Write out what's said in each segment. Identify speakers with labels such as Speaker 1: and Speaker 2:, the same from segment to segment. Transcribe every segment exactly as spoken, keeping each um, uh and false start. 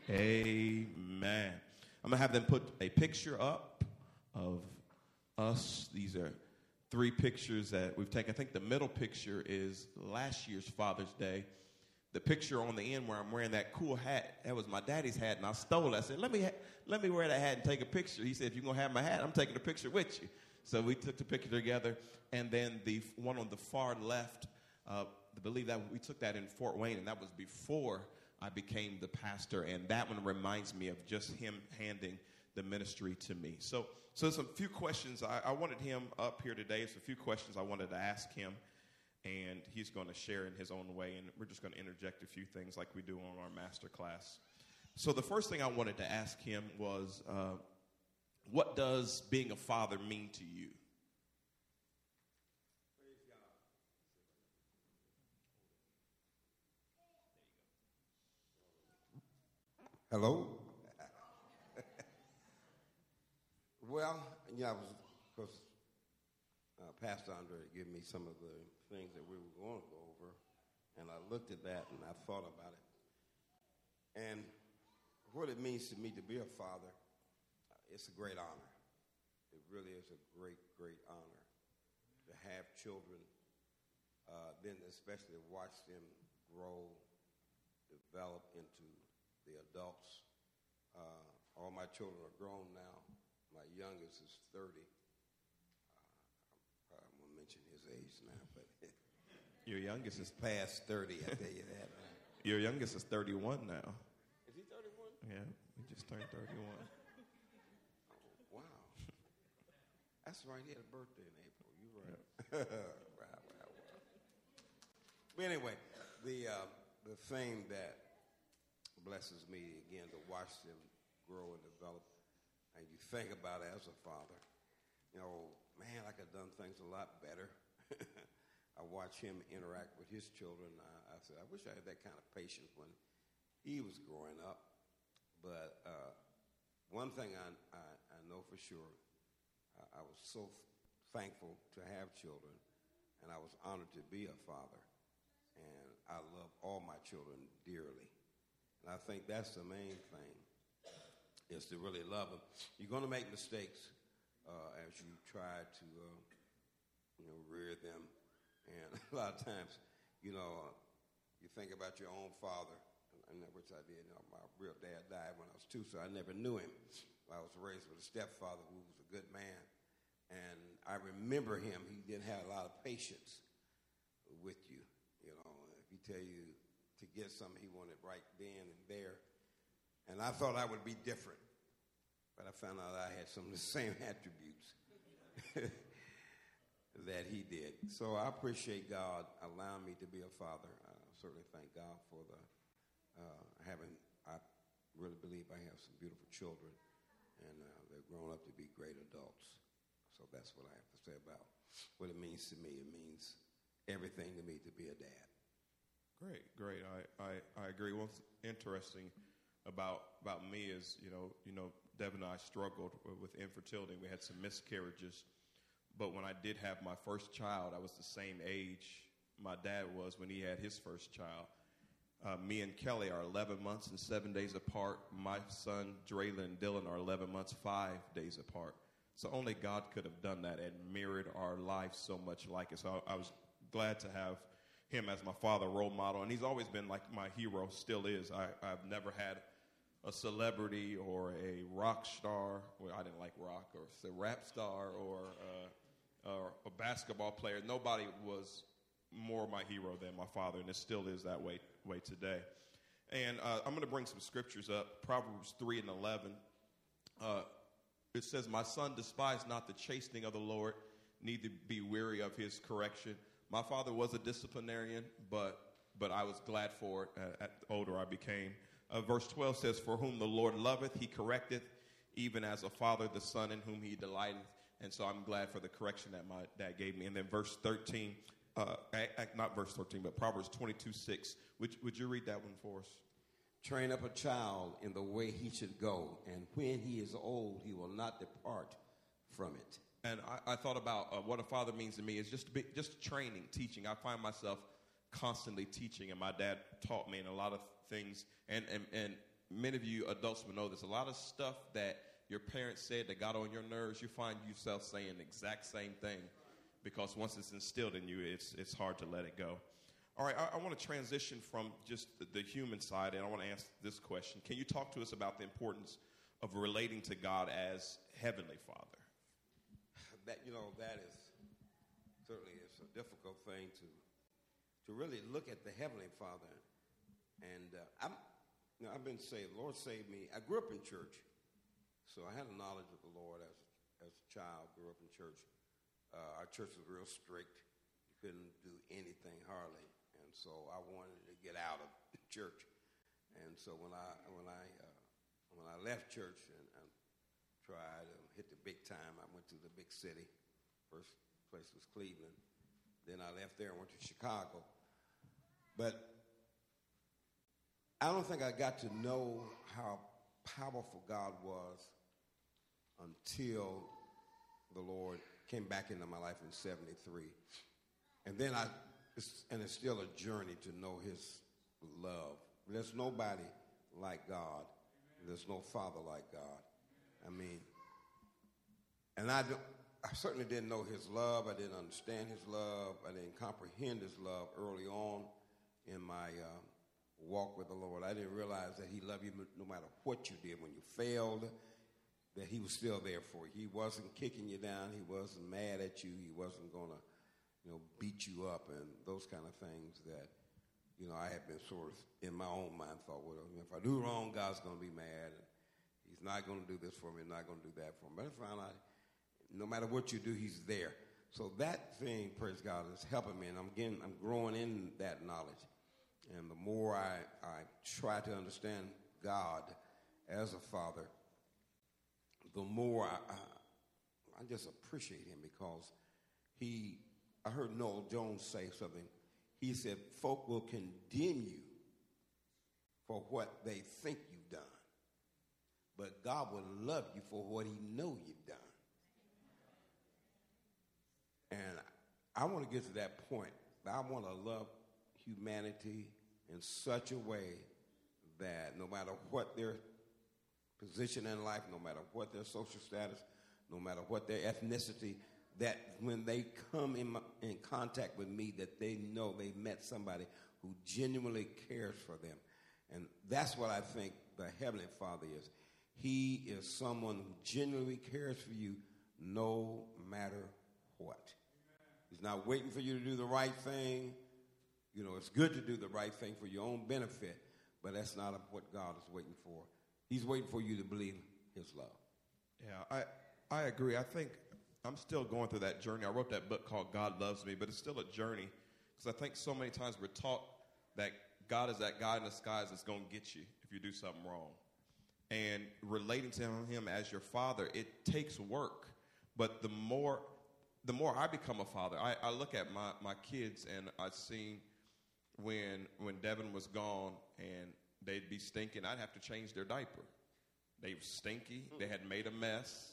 Speaker 1: Amen. I'm going to have them put a picture up of us. These are three pictures that we've taken. I think the middle picture is last year's Father's Day. The picture on the end where I'm wearing that cool hat, that was my daddy's hat, and I stole it. I said, let me ha- let me wear that hat and take a picture. He said, if you're going to have my hat, I'm taking a picture with you. So we took the picture together. And then the one on the far left, uh, I believe that we took that in Fort Wayne, and that was before I became the pastor. And that one reminds me of just him handing the ministry to me. So so there's a few questions. I, I wanted him up here today. It's a few questions I wanted to ask him. And he's going to share in his own way, and we're just going to interject a few things like we do on our master class. So the first thing I wanted to ask him was, uh, what does being a father mean to you?
Speaker 2: Hello? Well, yeah, I was, because uh, Pastor Andre gave me some of the things that we were going to go over, and I looked at that and I thought about it. And what it means to me to be a father, it's a great honor. It really is a great, great honor to have children, uh, then especially watch them grow, develop into the adults. Uh, all my children are grown now. My youngest is thirty. Uh, I'm going to mention his age now, but
Speaker 1: Your youngest is
Speaker 2: past thirty, I tell you that.
Speaker 1: Your youngest is thirty-one now.
Speaker 2: Is he thirty-one?
Speaker 1: Yeah, he just turned thirty-one.
Speaker 2: Oh, wow. That's right. He had a birthday in April. You're right. Wow, wow, wow. But anyway, the uh, the thing that blesses me again to watch them grow and develop, and you think about it as a father, you know, man, I could have done things a lot better. I watch him interact with his children. I, I said, I wish I had that kind of patience when he was growing up. But uh, one thing I, I, I know for sure, I, I was so f- thankful to have children, and I was honored to be a father. And I love all my children dearly. And I think that's the main thing, is to really love them. You're going to make mistakes uh, as you try to, uh, you know, rear them. And a lot of times, you know, uh, you think about your own father, and, and which I did. You know, my real dad died when I was two, so I never knew him. I was raised with a stepfather who was a good man. And I remember him. He didn't have a lot of patience with you. You know, if he tell you to get something, he wanted right then and there. And I thought I would be different. But I found out I had some of the same attributes that he did. So I appreciate God allowing me to be a father. I certainly thank God for the uh, having, I really believe I have some beautiful children, and uh, they've grown up to be great adults. So that's what I have to say about what it means to me. It means everything to me to be a dad.
Speaker 1: Great, great. I, I, I agree. What's interesting about about me is, you know, you know, Deb and I struggled with infertility. We had some miscarriages. But when I did have my first child, I was the same age my dad was when he had his first child. Uh, me and Kelly are eleven months and seven days apart. My son, Draylon and Dylan, are eleven months, five days apart. So only God could have done that and mirrored our lives so much like it. So I, I was glad to have him as my father role model. And he's always been like my hero, still is. I, I've never had a celebrity or a rock star. Well, I didn't like rock, or a rap star, or uh, or a basketball player. Nobody was more my hero than my father, and it still is that way way today. And uh, I'm going to bring some scriptures up. Proverbs three and eleven. Uh, it says, "My son, despise not the chastening of the Lord, neither be weary of his correction." My father was a disciplinarian, but but I was glad for it uh, at the older I became. Uh, verse twelve says, "For whom the Lord loveth, he correcteth, even as a father the son in whom he delighteth." And so I'm glad for the correction that my dad gave me. And then verse thirteen, uh, not verse thirteen, but Proverbs twenty-two six. Would, would you read that one for us?
Speaker 2: Train up a child in the way he should go, and when he is old, he will not depart from it.
Speaker 1: And I, I thought about uh, what a father means to me is just to be, just training, teaching. I find myself constantly teaching, and my dad taught me in a lot of things. And, and, and many of you adults will know this. A lot of stuff that your parents said that got on your nerves, you find yourself saying the exact same thing because once it's instilled in you, it's it's hard to let it go. All right, I, I want to transition from just the, the human side, and I want to ask this question. Can you talk to us about the importance of relating to God as Heavenly Father?
Speaker 2: That, you know, that is certainly it's a difficult thing to to really look at the Heavenly Father. And uh, I'm, you know, I've been saved. The Lord saved me. I grew up in church, so I had a knowledge of the Lord as as a child. Grew up in church. Uh, our church was real strict. You couldn't do anything hardly, and so I wanted to get out of church. And so when I when I uh, when I left church and, and tried to hit the big time, I went to the big city. First place was Cleveland. Then I left there and went to Chicago. But I don't think I got to know how powerful God was until the Lord came back into my life in seventy-three. And then I, it's, and it's still a journey to know his love. There's nobody like God. There's no father like God. I mean, and I, don't, I certainly didn't know his love. I didn't understand his love. I didn't comprehend his love early on in my uh, walk with the Lord. I didn't realize that he loved you no matter what you did. When you failed, that he was still there for you. He wasn't kicking you down. He wasn't mad at you. He wasn't going to, you know, beat you up and those kind of things that, you know, I had been sort of in my own mind thought, well, if I do wrong, God's going to be mad. He's not going to do this for me, not going to do that for me. But I found out no matter what you do, he's there. So that thing, praise God, is helping me, and I'm getting, I'm growing in that knowledge. And the more I, I try to understand God as a father, the more I, I, I just appreciate him because he, I heard Noel Jones say something. He said, folk will condemn you for what they think you've done, but God will love you for what he know you've done. And I want to get to that point. I want to love humanity in such a way that no matter what their position in life, no matter what their social status, no matter what their ethnicity, that when they come in, my, in contact with me, that they know they met somebody who genuinely cares for them. And that's what I think the Heavenly Father is. He is someone who genuinely cares for you no matter what. He's not waiting for you to do the right thing. You know, it's good to do the right thing for your own benefit, but that's not what God is waiting for. He's waiting for you to believe his love.
Speaker 1: Yeah, I, I agree. I think I'm still going through that journey. I wrote that book called God Loves Me, but it's still a journey because I think so many times we're taught that God is that guy in the skies that's going to get you if you do something wrong. And relating to him as your father, it takes work. But the more the more I become a father, I, I look at my, my kids and I've seen when when Devin was gone and they'd be stinking, I'd have to change their diaper. They were stinky. They had made a mess.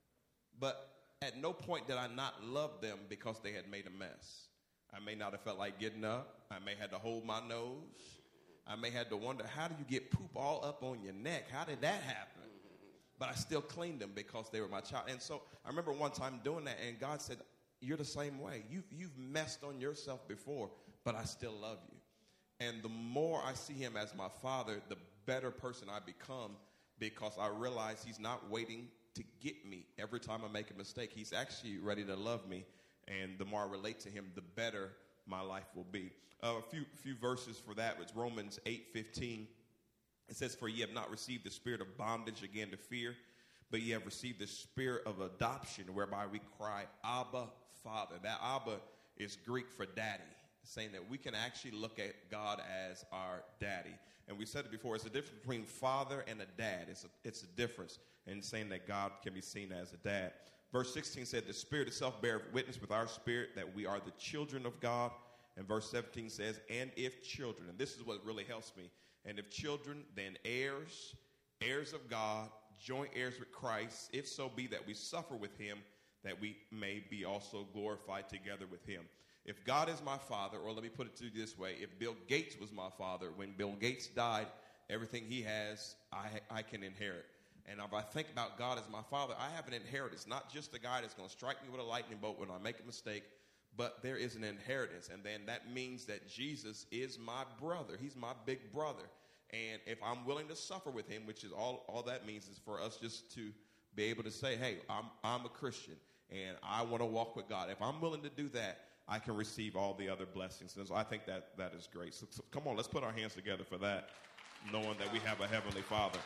Speaker 1: But at no point did I not love them because they had made a mess. I may not have felt like getting up. I may have to hold my nose. I may have to wonder, how do you get poop all up on your neck? How did that happen? But I still cleaned them because they were my child. And so I remember one time doing that, and God said, you're the same way. You, you've messed on yourself before, but I still love you. And the more I see him as my father, the better person I become because I realize he's not waiting to get me every time I make a mistake. He's actually ready to love me. And the more I relate to him, the better my life will be. Uh, a few few verses for that. It's Romans eight fifteen. It says, for ye have not received the spirit of bondage again to fear, but ye have received the spirit of adoption, whereby we cry, Abba, Father. That Abba is Greek for daddy, saying that we can actually look at God as our daddy. And we said it before, it's a difference between father and a dad. It's a, it's a difference in saying that God can be seen as a dad. Verse sixteen said, the Spirit itself beareth witness with our spirit that we are the children of God. And verse seventeen says, and if children, and this is what really helps me, and if children, then heirs, heirs of God, joint heirs with Christ, if so be that we suffer with him, that we may be also glorified together with him. If God is my father, or let me put it to you this way, if Bill Gates was my father, when Bill Gates died, Everything he has, I, I can inherit. And if I think about God as my father, I have an inheritance, not just the guy that's going to strike me with a lightning bolt when I make a mistake, but there is an inheritance. And then that means that Jesus is my brother. He's my big brother. And if I'm willing to suffer with him, which is all, all that means is for us just to be able to say, hey, I'm, I'm a Christian and I want to walk with God. If I'm willing to do that, I can receive all the other blessings. And so I think that that is great. So, so come on, let's put our hands together for that, knowing that we have a Heavenly Father.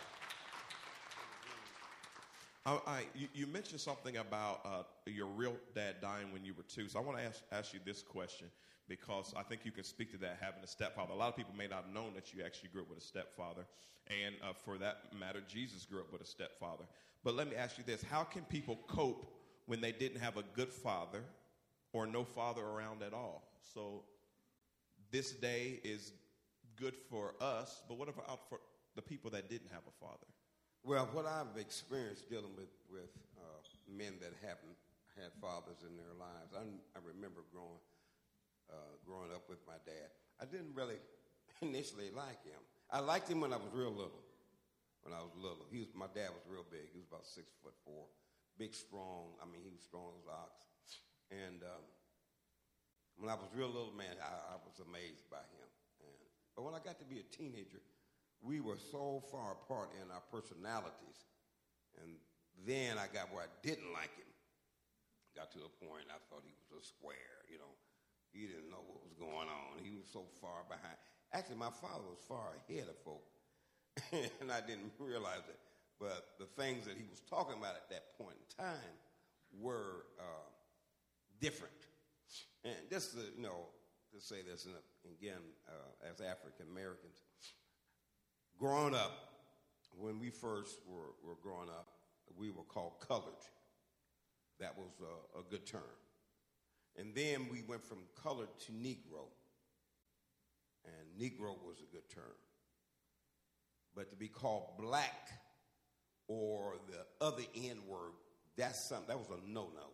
Speaker 1: I, I, you, you mentioned something about uh, your real dad dying when you were two. So I want to ask, ask you this question, because I think you can speak to that, having a stepfather. A lot of people may not have known that you actually grew up with a stepfather. And uh, for that matter, Jesus grew up with a stepfather. But let me ask you this. How can people cope when they didn't have a good father or no father around at all? So this day is good for us, but what about for the people that didn't have a father?
Speaker 2: Well, what I've experienced dealing with, with uh, men that haven't had fathers in their lives, I, I remember growing uh, growing up with my dad. I didn't really initially like him. I liked him when I was real little. When I was little, he was, my dad was real big. He was about six foot four, big, strong. I mean, he was strong as ox. And um, when I was real little, man, I, I was amazed by him. And, but when I got to be a teenager, we were so far apart in our personalities. And then I got where I didn't like him. Got to a point I thought he was a square, you know. He didn't know what was going on. He was so far behind. Actually, my father was far ahead of folk, and I didn't realize it. But the things that he was talking about at that point in time were uh, different. And just to, you know, to say this, and again, uh, as African Americans, growing up, when we first were, were growing up, we were called colored. That was a, a good term. And then we went from colored to Negro. And Negro was a good term. But to be called black or the other N word, that's something, that was a no-no.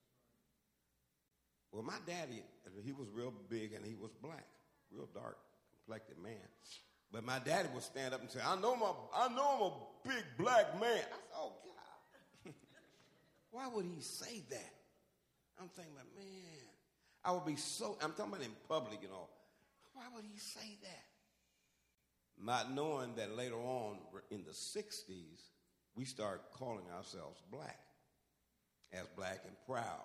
Speaker 2: Well, my daddy, he was real big and he was black, real dark complected man. But my daddy would stand up and say, I know my, I know I'm a big black man. I said, oh, God. Why would he say that? I'm thinking about, man, I would be so, I'm talking about in public, you know. Why would he say that? Not knowing that later on in the sixties, we started calling ourselves black, as black and proud.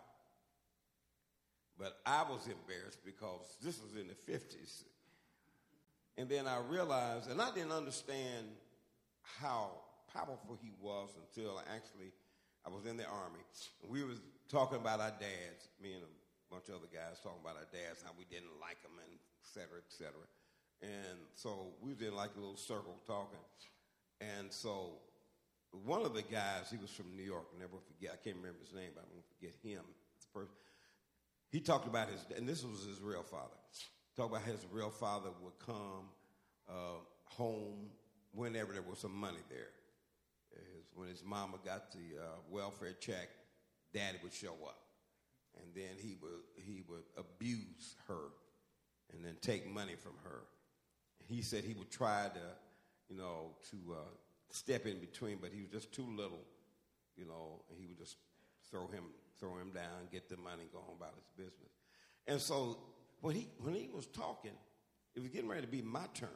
Speaker 2: But I was embarrassed because this was in the fifties. And then I realized, and I didn't understand how powerful he was until I actually, I was in the Army. We was talking about our dads, me and a bunch of other guys talking about our dads, how we didn't like them, and et cetera, et cetera. And so we was in like a little circle talking. And so one of the guys, he was from New York, I'll never forget, I can't remember his name, but I won't forget him. He talked about his, and this was his real father. Talked about his real father would come uh, home whenever there was some money there. His, when his mama got the uh, welfare check, daddy would show up. And then he would, he would abuse her and then take money from her. He said he would try to, you know, to uh, step in between, but he was just too little, you know, and he would just throw him throw him down, get the money, go on about his business. And so when he when he was talking, it was getting ready to be my turn.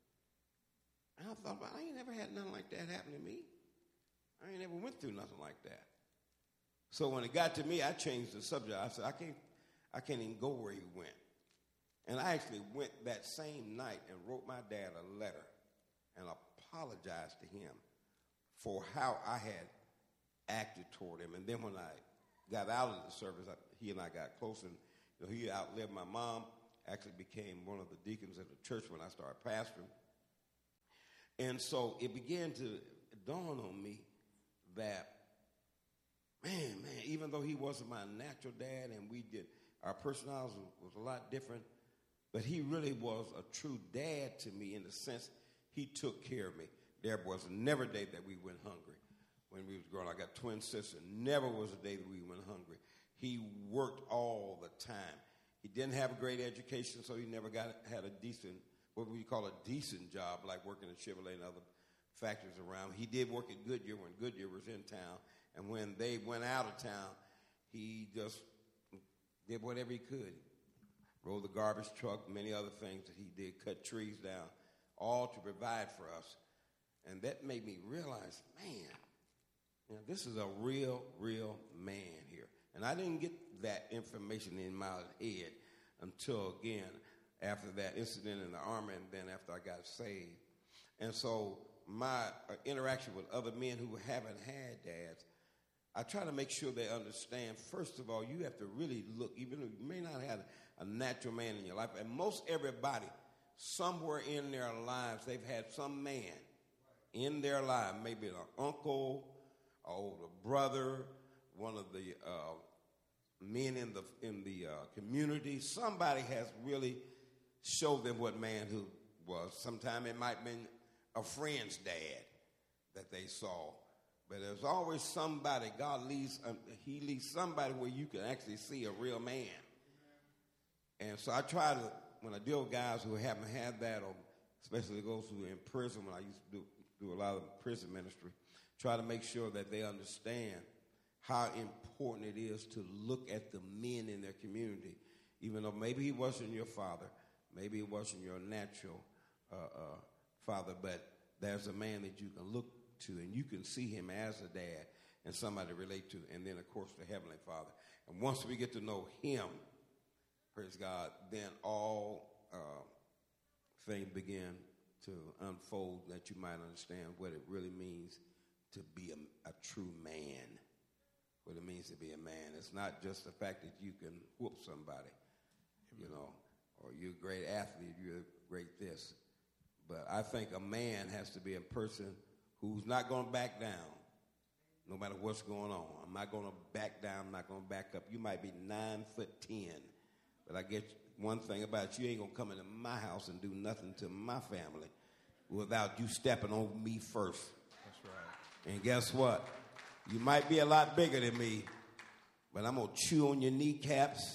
Speaker 2: And I thought, well, I ain't never had nothing like that happen to me. I ain't never went through nothing like that. So when it got to me, I changed the subject. I said, I can't, I can't even go where he went. And I actually went that same night and wrote my dad a letter and apologized to him for how I had acted toward him. And then when I got out of the service, I, he and I got close, and you know, he outlived my mom, actually became one of the deacons at the church when I started pastoring. And so it began to dawn on me that, man, man, even though he wasn't my natural dad and we did, our personalities was a lot different, but he really was a true dad to me in the sense he took care of me. There was never a day that we went hungry. When we was growing, I got twin sisters. Never was a day that we went hungry. He worked all the time. He didn't have a great education, so he never got had a decent what we call a decent job, like working at Chevrolet and other factories around. He did work at Goodyear when Goodyear was in town. And when they went out of town, he just did whatever he could. Rode the garbage truck, many other things that he did, cut trees down, all to provide for us. And that made me realize, man, you know, this is a real, real man here. And I didn't get that information in my head until, again, after that incident in the Army and then after I got saved. And so my uh, interaction with other men who haven't had dads, I try to make sure they understand, first of all, you have to really look, even though you may not have a natural man in your life, and most everybody, somewhere in their lives, they've had some man in their life, maybe an uncle, an older brother, one of the uh, men in the in the uh, community. Somebody has really showed them what manhood was. Sometimes it might have been a friend's dad that they saw. But there's always somebody, God leaves, um, he leaves somebody where you can actually see a real man. And so I try to, when I deal with guys who haven't had that, or especially those who are in prison, when I used to do, do a lot of prison ministry, try to make sure that they understand how important it is to look at the men in their community, even though maybe he wasn't your father, maybe he wasn't your natural uh, uh, father, but there's a man that you can look to, and you can see him as a dad and somebody to relate to, and then, of course, the Heavenly Father. And once we get to know him, praise God, then all uh, things begin to unfold that you might understand what it really means to be a, a true man, what it means to be a man. It's not just the fact that you can whoop somebody, you know, or you're a great athlete, you're a great this. But I think a man has to be a person who's not going to back down, no matter what's going on. I'm not going to back down. I'm not going to back up. You might be nine foot ten, but I get one thing about you, you ain't going to come into my house and do nothing to my family without you stepping on me first.
Speaker 1: That's right.
Speaker 2: And guess what? You might be a lot bigger than me, but I'm going to chew on your kneecaps.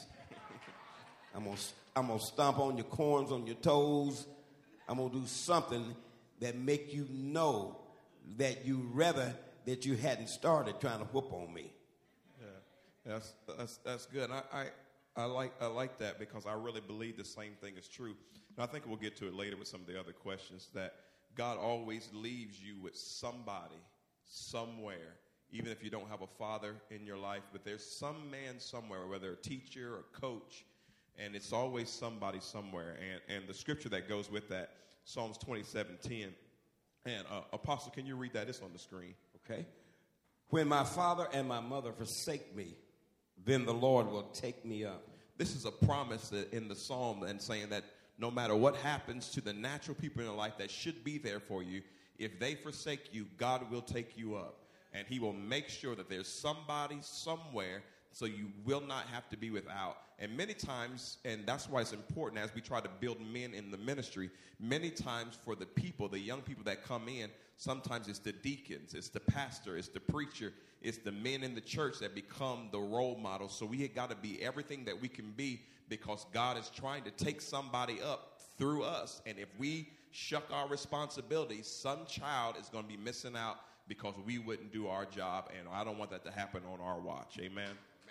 Speaker 2: I'm going to I'm going to stomp on your corns, on your toes. I'm going to do something that make you know that you rather that you hadn't started trying to whoop on me.
Speaker 1: Yeah, that's that's that's good. I, I I like I like that because I really believe the same thing is true. And I think we'll get to it later with some of the other questions, that God always leaves you with somebody somewhere, even if you don't have a father in your life, but there's some man somewhere, whether a teacher or coach, and it's always somebody somewhere. And and the scripture that goes with that, Psalms twenty-seven ten. And uh, Apostle, can you read that? It's on the screen.
Speaker 2: Okay. When my father and my mother forsake me, then the Lord will take me up.
Speaker 1: This is a promise in the psalm, and saying that no matter what happens to the natural people in your life that should be there for you, if they forsake you, God will take you up. And he will make sure that there's somebody somewhere so you will not have to be without. And many times, and that's why it's important as we try to build men in the ministry, many times for the people, the young people that come in, sometimes it's the deacons, it's the pastor, it's the preacher, it's the men in the church that become the role models. So we got to be everything that we can be, because God is trying to take somebody up through us. And if we shuck our responsibilities, some child is going to be missing out because we wouldn't do our job. And I don't want that to happen on our watch. Amen.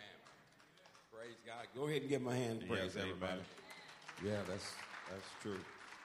Speaker 2: Praise God. Go ahead and give my hand. Praise
Speaker 1: yes,
Speaker 2: everybody.
Speaker 1: Amen.
Speaker 2: Yeah, that's that's true.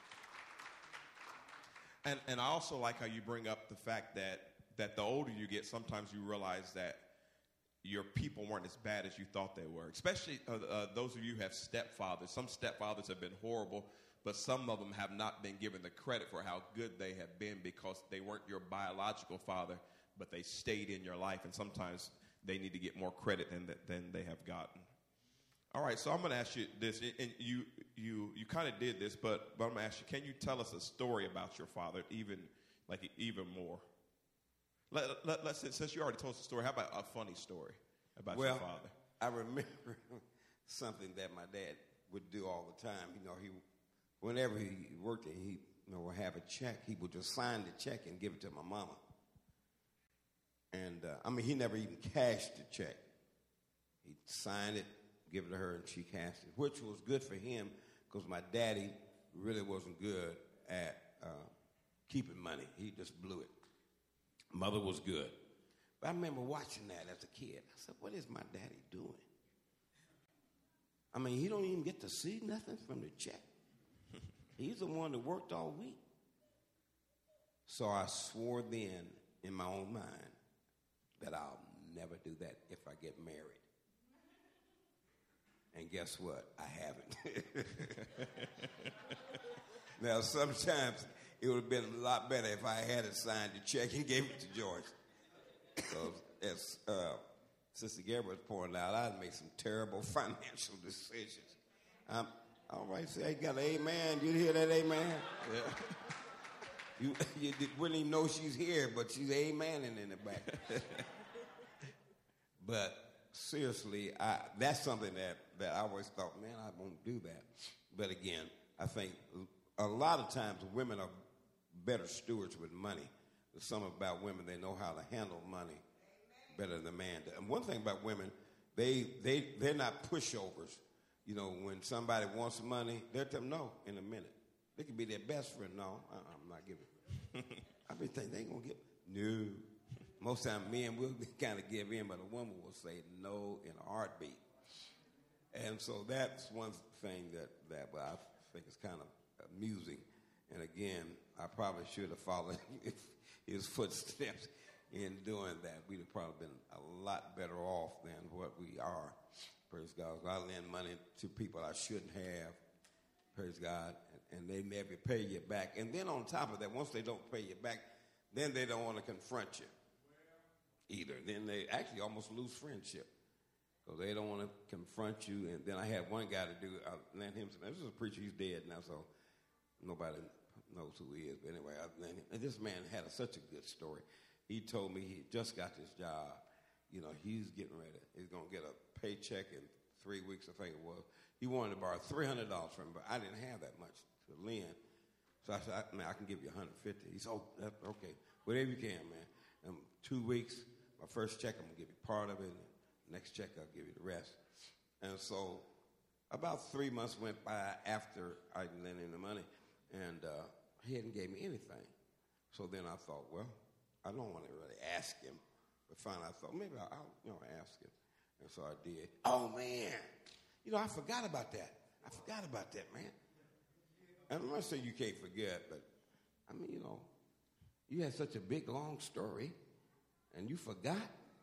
Speaker 1: And and I also like how you bring up the fact that that the older you get, sometimes you realize that your people weren't as bad as you thought they were. Especially uh, uh, those of you who have stepfathers. Some stepfathers have been horrible, but some of them have not been given the credit for how good they have been, because they weren't your biological father, but they stayed in your life. And sometimes they need to get more credit than than they have gotten. All right, so I'm going to ask you this, and you you you kind of did this, but, but I'm going to ask you, can you tell us a story about your father, even like even more? Let, let, let's since you already told us a story, how about a funny story about
Speaker 2: well,
Speaker 1: your father?
Speaker 2: I remember something that my dad would do all the time. You know, he whenever he worked, he you know would have a check. He would just sign the check and give it to my mama. And uh, I mean, he never even cashed the check. He'd sign it, give it to her, and she cashed it, which was good for him because my daddy really wasn't good at uh, keeping money. He just blew it. Mother was good. But I remember watching that as a kid. I said, what is my daddy doing? I mean, he don't even get to see nothing from the check. He's the one that worked all week. So I swore then in my own mind that I'll never do that if I get married. And guess what? I haven't. Now, sometimes it would have been a lot better if I had signed the check and gave it to George. So, as uh, Sister Gabriel was pointing out, I made some terrible financial decisions. Um, all right, say, I got an amen. You hear that amen? Yeah. You, you wouldn't even know she's here, but she's amening in the back. But seriously, I, that's something that, that I always thought, man, I won't do that. But again, I think a lot of times women are better stewards with money. There's something about women, they know how to handle money better than a man does. And one thing about women, they, they, they're not pushovers. You know, when somebody wants money, they'll tell them no in a minute. They could be their best friend. No, uh-uh, I'm not giving. I be thinking they ain't going to give. No. Most times men will kind of give in, but a woman will say no in a heartbeat. And so that's one thing that, that well, I think is kind of amusing. And again, I probably should have followed his footsteps in doing that. We'd have probably been a lot better off than what we are. Praise God. I lend money to people I shouldn't have. Praise God. And, and they never pay you back. And then on top of that, once they don't pay you back, then they don't want to confront you either. Then they actually almost lose friendship because they don't want to confront you. And then I had one guy to do, I lent him some, this is a preacher, he's dead now, so nobody knows who he is. But anyway, I lent him. And this man had a, such a good story. He told me he just got this job. You know, he's getting ready. He's going to get a paycheck in three weeks, I think it was. He wanted to borrow three hundred dollars from me, but I didn't have that much to lend. So I said, I, man, I can give you one hundred fifty dollars. He said, oh, that's okay. Whatever you can, man. And two weeks, my first check, I'm going to give you part of it. And the next check, I'll give you the rest. And so about three months went by after I lent him the money, and uh, he hadn't gave me anything. So then I thought, well, I don't want to really ask him. But finally I thought, maybe I'll, I'll you know, ask him. And so I did. Oh, man. You know, I forgot about that. I forgot about that, man. And I'm not saying you can't forget, but, I mean, you know, you had such a big, long story, and you forgot.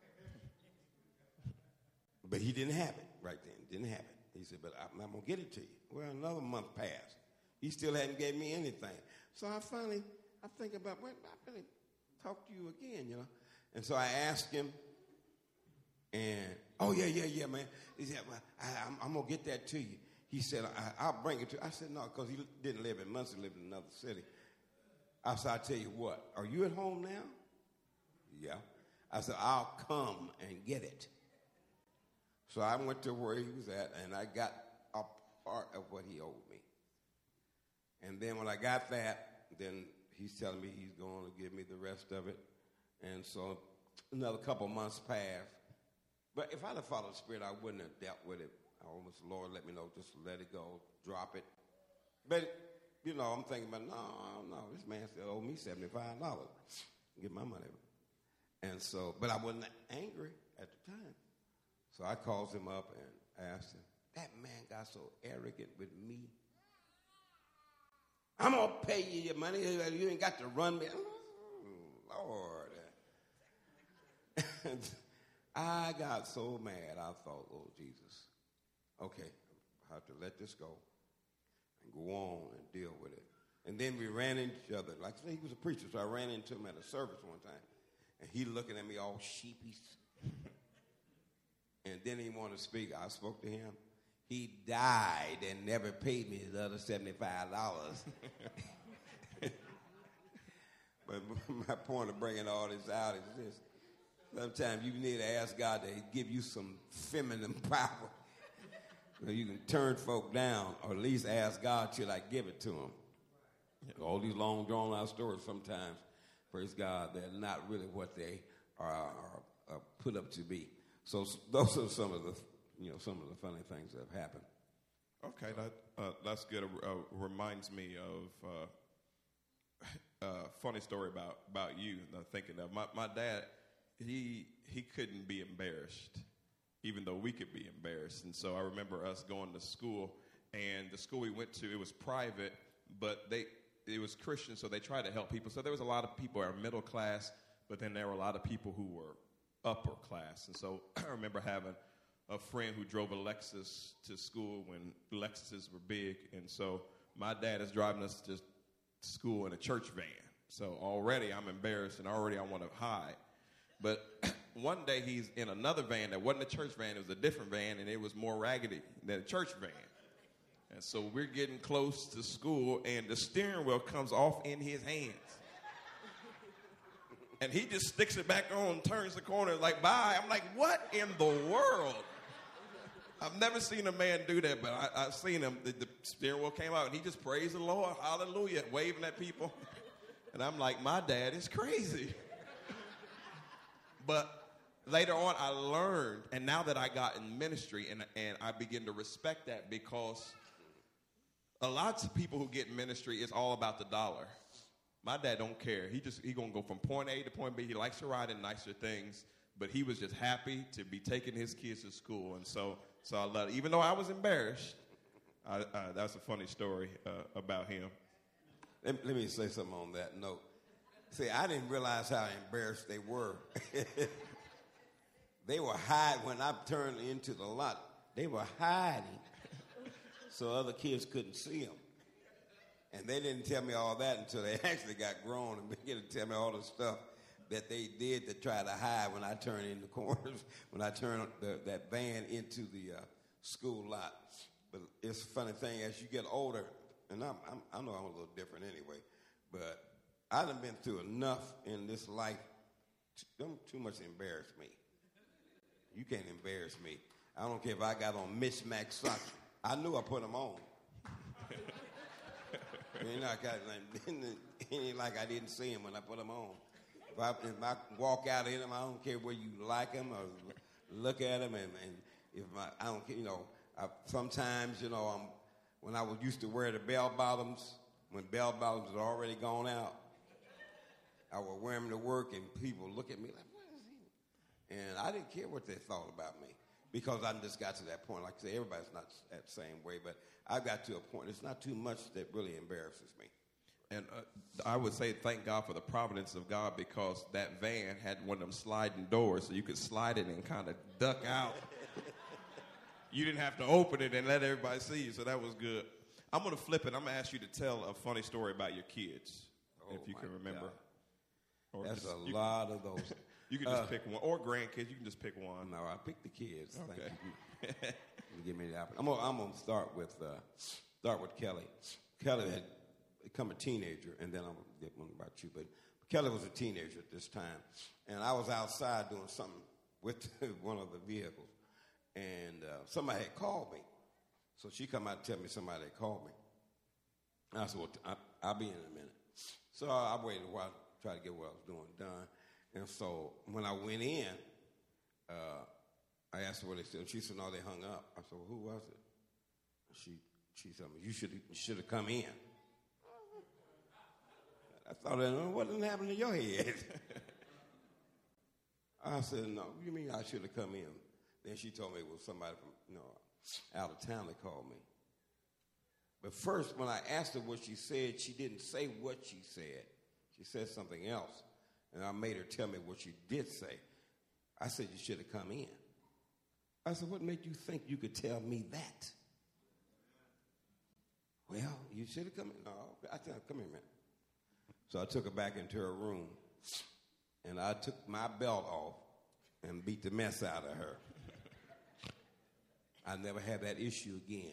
Speaker 2: But he didn't have it right then. Didn't have it. He said, but I'm, I'm going to get it to you. Well, another month passed. He still hadn't gave me anything. So I finally, I think about, well, I better talk to you again, you know. And so I asked him, and, oh, yeah, yeah, yeah, man. He said, well, I, I'm, I'm going to get that to you. He said, I, I'll bring it to you. I said, no, because he didn't live in Muncie, he lived in another city. I said, I'll tell you what, are you at home now? Yeah. I said, I'll come and get it. So I went to where he was at, and I got a part of what he owed me. And then when I got that, then he's telling me he's going to give me the rest of it. And so another couple months passed. But if I'd have followed the Spirit, I wouldn't have dealt with it. I almost, Lord, let me know, just let it go, drop it. But, you know, I'm thinking about, no, no, this man still owe me seventy-five dollars. Get my money. And so, but I wasn't angry at the time. So I called him up and asked him, that man got so arrogant with me. I'm going to pay you your money. You ain't got to run me. Oh, Lord. And I got so mad, I thought, oh, Jesus, okay, I have to let this go and go on and deal with it. And then we ran into each other. Like I said, he was a preacher, so I ran into him at a service one time. And he looking at me all sheepish. And then he wanted to speak. I spoke to him. He died and never paid me his other seventy-five dollars. But my point of bringing all this out is this. Sometimes you need to ask God to give you some feminine power. So you can turn folk down, or at least ask God, should I give it to them? Yeah. All these long, drawn-out stories sometimes, praise God, they're not really what they are, are, are put up to be. So those are some of the, you know, some of the funny things that have happened.
Speaker 1: Okay, that uh, that's good. It uh, reminds me of uh, a funny story about, about you. I'm thinking of my, my dad. He he couldn't be embarrassed, even though we could be embarrassed. And so I remember us going to school, and the school we went to, it was private, but they it was Christian, so they tried to help people. So there was a lot of people who are middle class, but then there were a lot of people who were upper class. And so I remember having a friend who drove a Lexus to school when Lexuses were big. And so my dad is driving us to school in a church van. So already I'm embarrassed, and already I want to hide. But one day he's in another van that wasn't a church van. It was a different van, and it was more raggedy than a church van. And so we're getting close to school, and the steering wheel comes off in his hands. And he just sticks it back on, turns the corner, like, bye. I'm like, what in the world? I've never seen a man do that, but I, I've seen him. The, the steering wheel came out, and he just praised the Lord, hallelujah, waving at people. And I'm like, my dad is crazy. But later on, I learned, and now that I got in ministry, and, and I begin to respect that, because a lot of people who get in ministry, it's all about the dollar. My dad don't care. He just he gonna go from point A to point B. He likes to ride in nicer things, but he was just happy to be taking his kids to school, and so so I love it. Even though I was embarrassed, I, uh, that's a funny story uh, about him.
Speaker 2: Let, let me say something on that note. See, I didn't realize how embarrassed they were. They were hiding when I turned into the lot. They were hiding so other kids couldn't see them. And they didn't tell me all that until they actually got grown and began to tell me all the stuff that they did to try to hide when I turned in the corners, when I turned the, that van into the uh, school lot. But it's a funny thing, as you get older, and I'm, I'm, I know I'm a little different anyway, but I done been through enough in this life. Don't too much embarrass me. You can't embarrass me. I don't care if I got on mismatched socks. I knew I put them on. It ain't like I, it ain't like I didn't see him when I put them on. If I, if I walk out in them, I don't care whether you like them or look at them. And, and if my, I don't care, you know, I, sometimes, you know, I'm, when I was used to wear the bell bottoms, when bell bottoms had already gone out, I would wear them to work, and people look at me like, what is he? And I didn't care what they thought about me, because I just got to that point. Like I say, everybody's not that same way, but I got to a point. It's not too much that really embarrasses me.
Speaker 1: And uh, I would say thank God for the providence of God, because that van had one of them sliding doors, so you could slide it and kind of duck out. You didn't have to open it and let everybody see you, so that was good. I'm going to flip it. I'm going to ask you to tell a funny story about your kids,
Speaker 2: oh
Speaker 1: if you can remember.
Speaker 2: God.
Speaker 1: Or
Speaker 2: That's
Speaker 1: just,
Speaker 2: a lot can, of those.
Speaker 1: You can just
Speaker 2: uh,
Speaker 1: pick one. Or grandkids, you can just pick one.
Speaker 2: No, I pick the kids.
Speaker 1: Okay.
Speaker 2: Thank you. You give me the opportunity. I'm gonna, I'm gonna start with uh, start with Kelly. Kelly had become a teenager, and then I'm gonna get one about you. But Kelly was a teenager at this time, and I was outside doing something with one of the vehicles, and uh, somebody had called me. So she come out and tell me somebody had called me. And I said, well, I, I'll be in a minute. So I, I waited a while, try to get what I was doing done. And so when I went in, uh, I asked her what they said. She said, no, they hung up. I said, well, who was it? She she said, you should you should have come in. I thought, what didn't happen to your head? I said, no, what do you mean I should have come in? Then she told me it was somebody from, you know, out of town that called me. But first, when I asked her what she said, she didn't say what she said. She said something else. And I made her tell me what she did say. I said, you should have come in. I said, what made you think you could tell me that? Well, you should have come in. No, I said, come here a minute. So I took her back into her room, and I took my belt off and beat the mess out of her. I never had that issue again.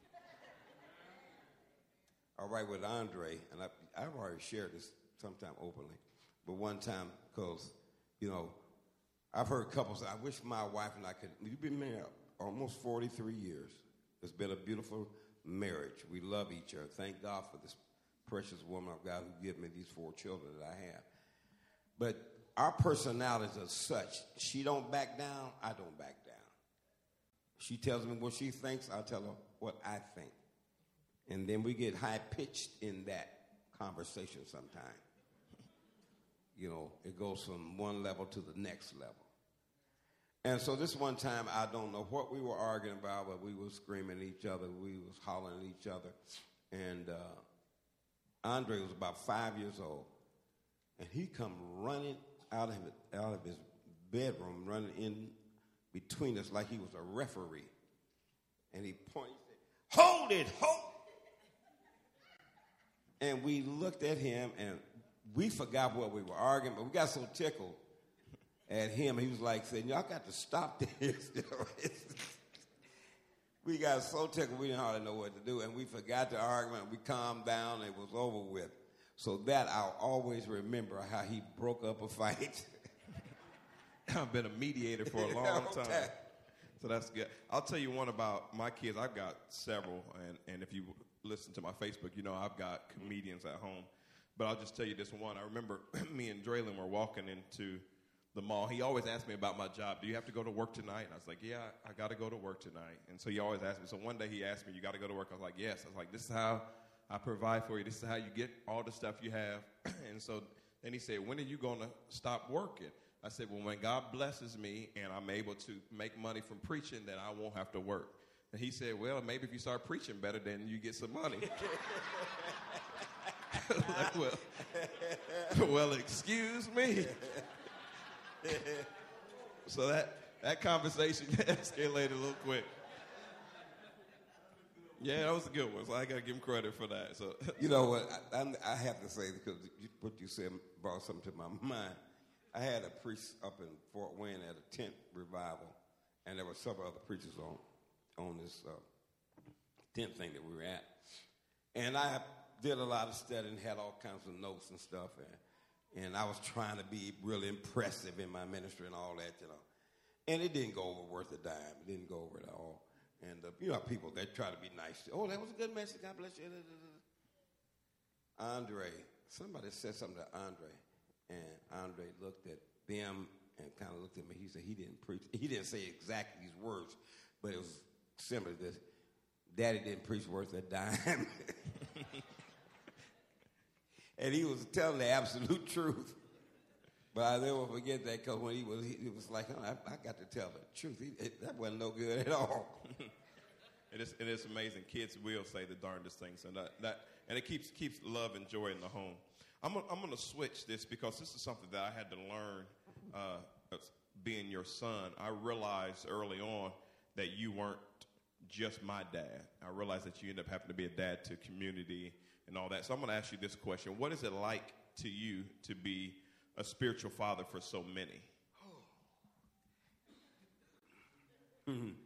Speaker 2: All right, with Andre, and I, I've already shared this sometime openly, but one time, because, you know, I've heard couples say, I wish my wife and I could, we've been married almost forty-three years. It's been a beautiful marriage. We love each other. Thank God for this precious woman of God who gave me these four children that I have. But our personalities are such, she don't back down, I don't back down. She tells me what she thinks. I tell her what I think. And then we get high-pitched in that conversation sometimes. You know, it goes from one level to the next level. And so this one time, I don't know what we were arguing about, but we were screaming at each other. We was hollering at each other. And uh, Andre was about five years old. And he come running out of, it, out of his bedroom, running in between us like he was a referee. And he pointed, he said, hold it, hold it. And we looked at him, and we forgot what we were arguing, but we got so tickled at him. He was like saying, y'all got to stop this. We got so tickled we didn't hardly know what to do, and we forgot the argument. We calmed down, and it was over with. So that I'll always remember how he broke up a fight.
Speaker 1: I've been a mediator for a long time. So that's good. I'll tell you one about my kids. I've got several, and, and if you listen to my Facebook, you know I've got comedians at home. But I'll just tell you this one. I remember me and Draylon were walking into the mall. He always asked me about my job. Do you have to go to work tonight? And I was like, yeah, I got to go to work tonight. And so he always asked me. So one day he asked me, you got to go to work? I was like, yes. I was like, this is how I provide for you. This is how you get all the stuff you have. And so then he said, when are you going to stop working? I said, well, when God blesses me and I'm able to make money from preaching, then I won't have to work. And he said, well, maybe if you start preaching better, then you get some money. Like, well, well, excuse me. So that, that conversation escalated a little quick. Yeah, that was a good one, so I got to give him credit for that. So
Speaker 2: you know what, I, I, I have to say, because you, what you said brought something to my mind. I had a priest up in Fort Wayne at a tent revival, and there were several other preachers on on this uh, tent thing that we were at. And I did a lot of studying, had all kinds of notes and stuff, and, and I was trying to be really impressive in my ministry and all that, you know. And it didn't go over worth a dime. It didn't go over at all. And, uh, you know, people, they try to be nice. Oh, that was a good message. God bless you. Andre, somebody said something to Andre, and Andre looked at them and kind of looked at me. He said he didn't preach. He didn't say exactly these words, but it was similar to this. Daddy didn't preach worth a dime. And he was telling the absolute truth. But I'll never forget that, because when he was, he, he was like, oh, I, I got to tell the truth. He, it, that wasn't no good at all.
Speaker 1: It is, it is amazing. Kids will say the darndest things, and that, that and it keeps keeps love and joy in the home. I'm gonna, I'm going to switch this, because this is something that I had to learn uh, being your son. I realized early on that you weren't just my dad. I realized that you ended up having to be a dad to community and all that. So I'm going to ask you this question. What is it like to you to be a spiritual father for so many?
Speaker 2: Mm-hmm.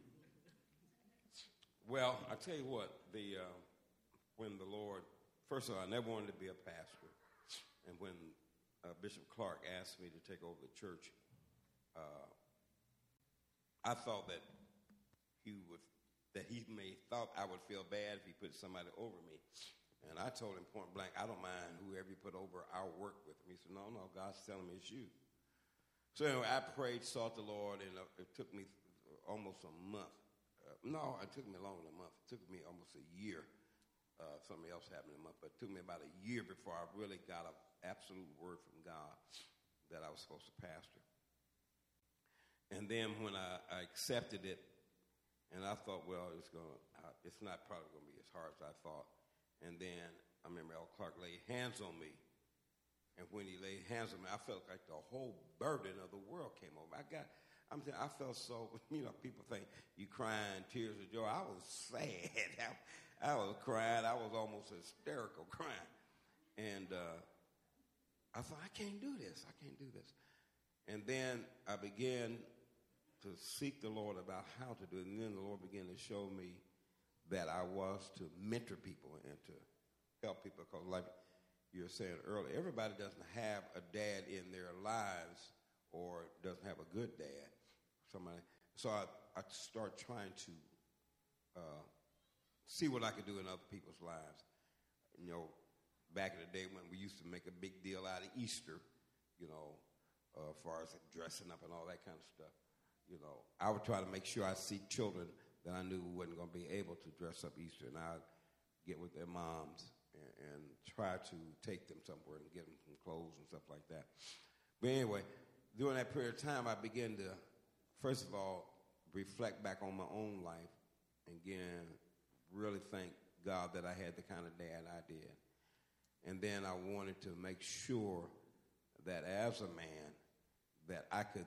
Speaker 2: Well, I tell you what, the uh, when the Lord, first of all, I never wanted to be a pastor. And when uh, Bishop Clark asked me to take over the church, uh, I thought that he would, that he may thought I would feel bad if he put somebody over me. And I told him point blank, I don't mind whoever you put over, I'll work with him. He said, no, no, God's telling me it's you. So anyway, I prayed, sought the Lord, and uh, it took me almost a month. Uh, no, it took me longer than a month. It took me almost a year. Uh, something else happened in a month, but it took me about a year before I really got an absolute word from God that I was supposed to pastor. And then when I, I accepted it, and I thought, well, it's going, uh, it's not probably going to be as hard as I thought. And then I remember Al Clark laid hands on me. And when he laid hands on me, I felt like the whole burden of the world came over. I got, I'm saying, I felt so, you know, people think you crying tears of joy. I was sad. I, I was crying. I was almost hysterical crying. And uh, I thought, I can't do this. I can't do this. And then I began to seek the Lord about how to do it. And then the Lord began to show me that I was to mentor people and to help people, because like you were saying earlier, everybody doesn't have a dad in their lives or doesn't have a good dad. Somebody, so I, I started trying to uh, see what I could do in other people's lives. You know, back in the day when we used to make a big deal out of Easter, you know, uh, as far as dressing up and all that kind of stuff. you know, I would try to make sure I see children that I knew wasn't going to be able to dress up Easter, and I'd get with their moms and, and try to take them somewhere and get them some clothes and stuff like that. But anyway, during that period of time, I began to, first of all, reflect back on my own life and again, really thank God that I had the kind of dad I did. And then I wanted to make sure that as a man, that I could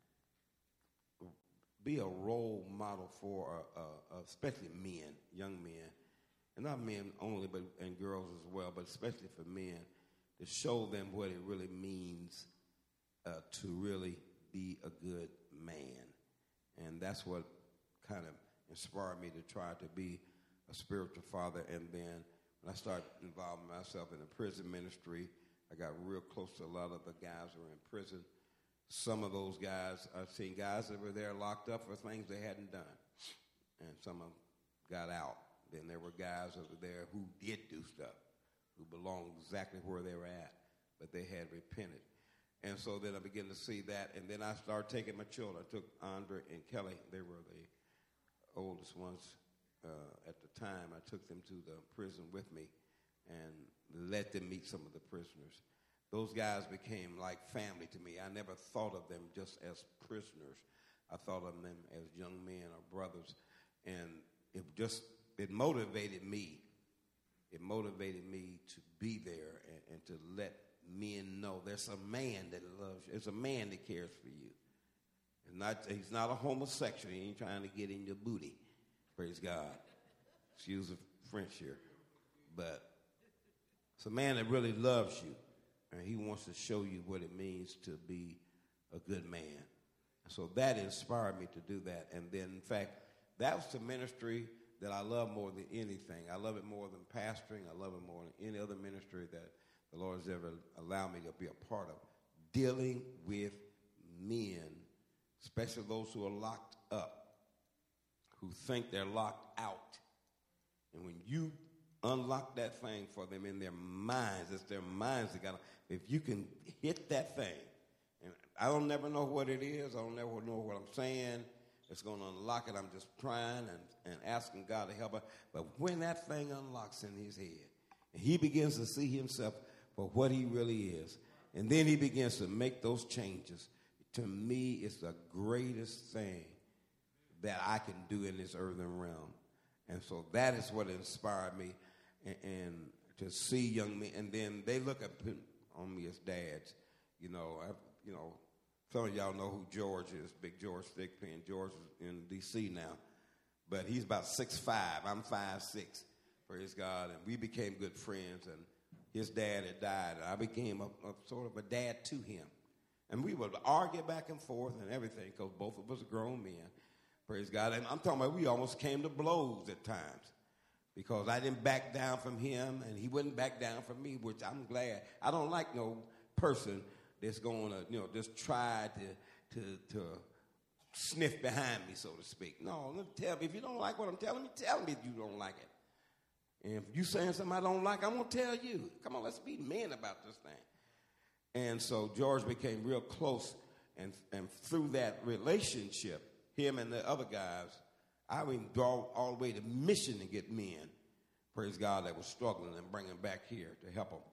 Speaker 2: be a role model for, uh, uh, especially men, young men, and not men only, but and girls as well, but especially for men, to show them what it really means uh, to really be a good man. And that's what kind of inspired me to try to be a spiritual father. And then when I started involving myself in the prison ministry, I got real close to a lot of the guys who were in prison. Some of those guys, I've seen guys that were there locked up for things they hadn't done. And some of them got out. Then there were guys over there who did do stuff, who belonged exactly where they were at, but they had repented. And so then I began to see that, and then I started taking my children. I took Andre and Kelly. They were the oldest ones uh, at the time. I took them to the prison with me and let them meet some of the prisoners. Those guys became like family to me. I never thought of them just as prisoners. I thought of them as young men or brothers. And it just, it motivated me. It motivated me to be there and, and to let men know there's a man that loves you. There's a man that cares for you. And not, he's not a homosexual. He ain't trying to get in your booty. Praise God. Excuse the French here. But it's a man that really loves you. And he wants to show you what it means to be a good man. So that inspired me to do that. And then, in fact, that was the ministry that I love more than anything. I love it more than pastoring. I love it more than any other ministry that the Lord has ever allowed me to be a part of. Dealing with men, especially those who are locked up, who think they're locked out. And when you unlock that thing for them in their minds, it's their minds that got to, if you can hit that thing, and I don't never know what it is, I don't never know what I'm saying, it's going to unlock it. I'm just trying and, and asking God to help her. But when that thing unlocks in his head, and he begins to see himself for what he really is, and then he begins to make those changes, to me, it's the greatest thing that I can do in this earthen realm. And so that is what inspired me, and, and to see young men, and then they look up on me as dads. You know, I, you know, some of y'all know who George is, Big George Thigpen. George is in D C now, but he's about six five. I'm five six, praise God, and we became good friends, and his dad had died, and I became a, a sort of a dad to him. And we would argue back and forth and everything, because both of us are grown men, praise God. And I'm talking about we almost came to blows at times, because I didn't back down from him, and he wouldn't back down from me, which I'm glad. I don't like no person that's going to, you know, just try to, to, to sniff behind me, so to speak. No, let me tell me, if you don't like what I'm telling you, tell me you don't like it. And if you saying something I don't like, I'm going to tell you. Come on, let's be men about this thing. And so George became real close, and, and through that relationship, him and the other guys, I went all, all the way to mission to get men, praise God, that were struggling and bring them back here to help them.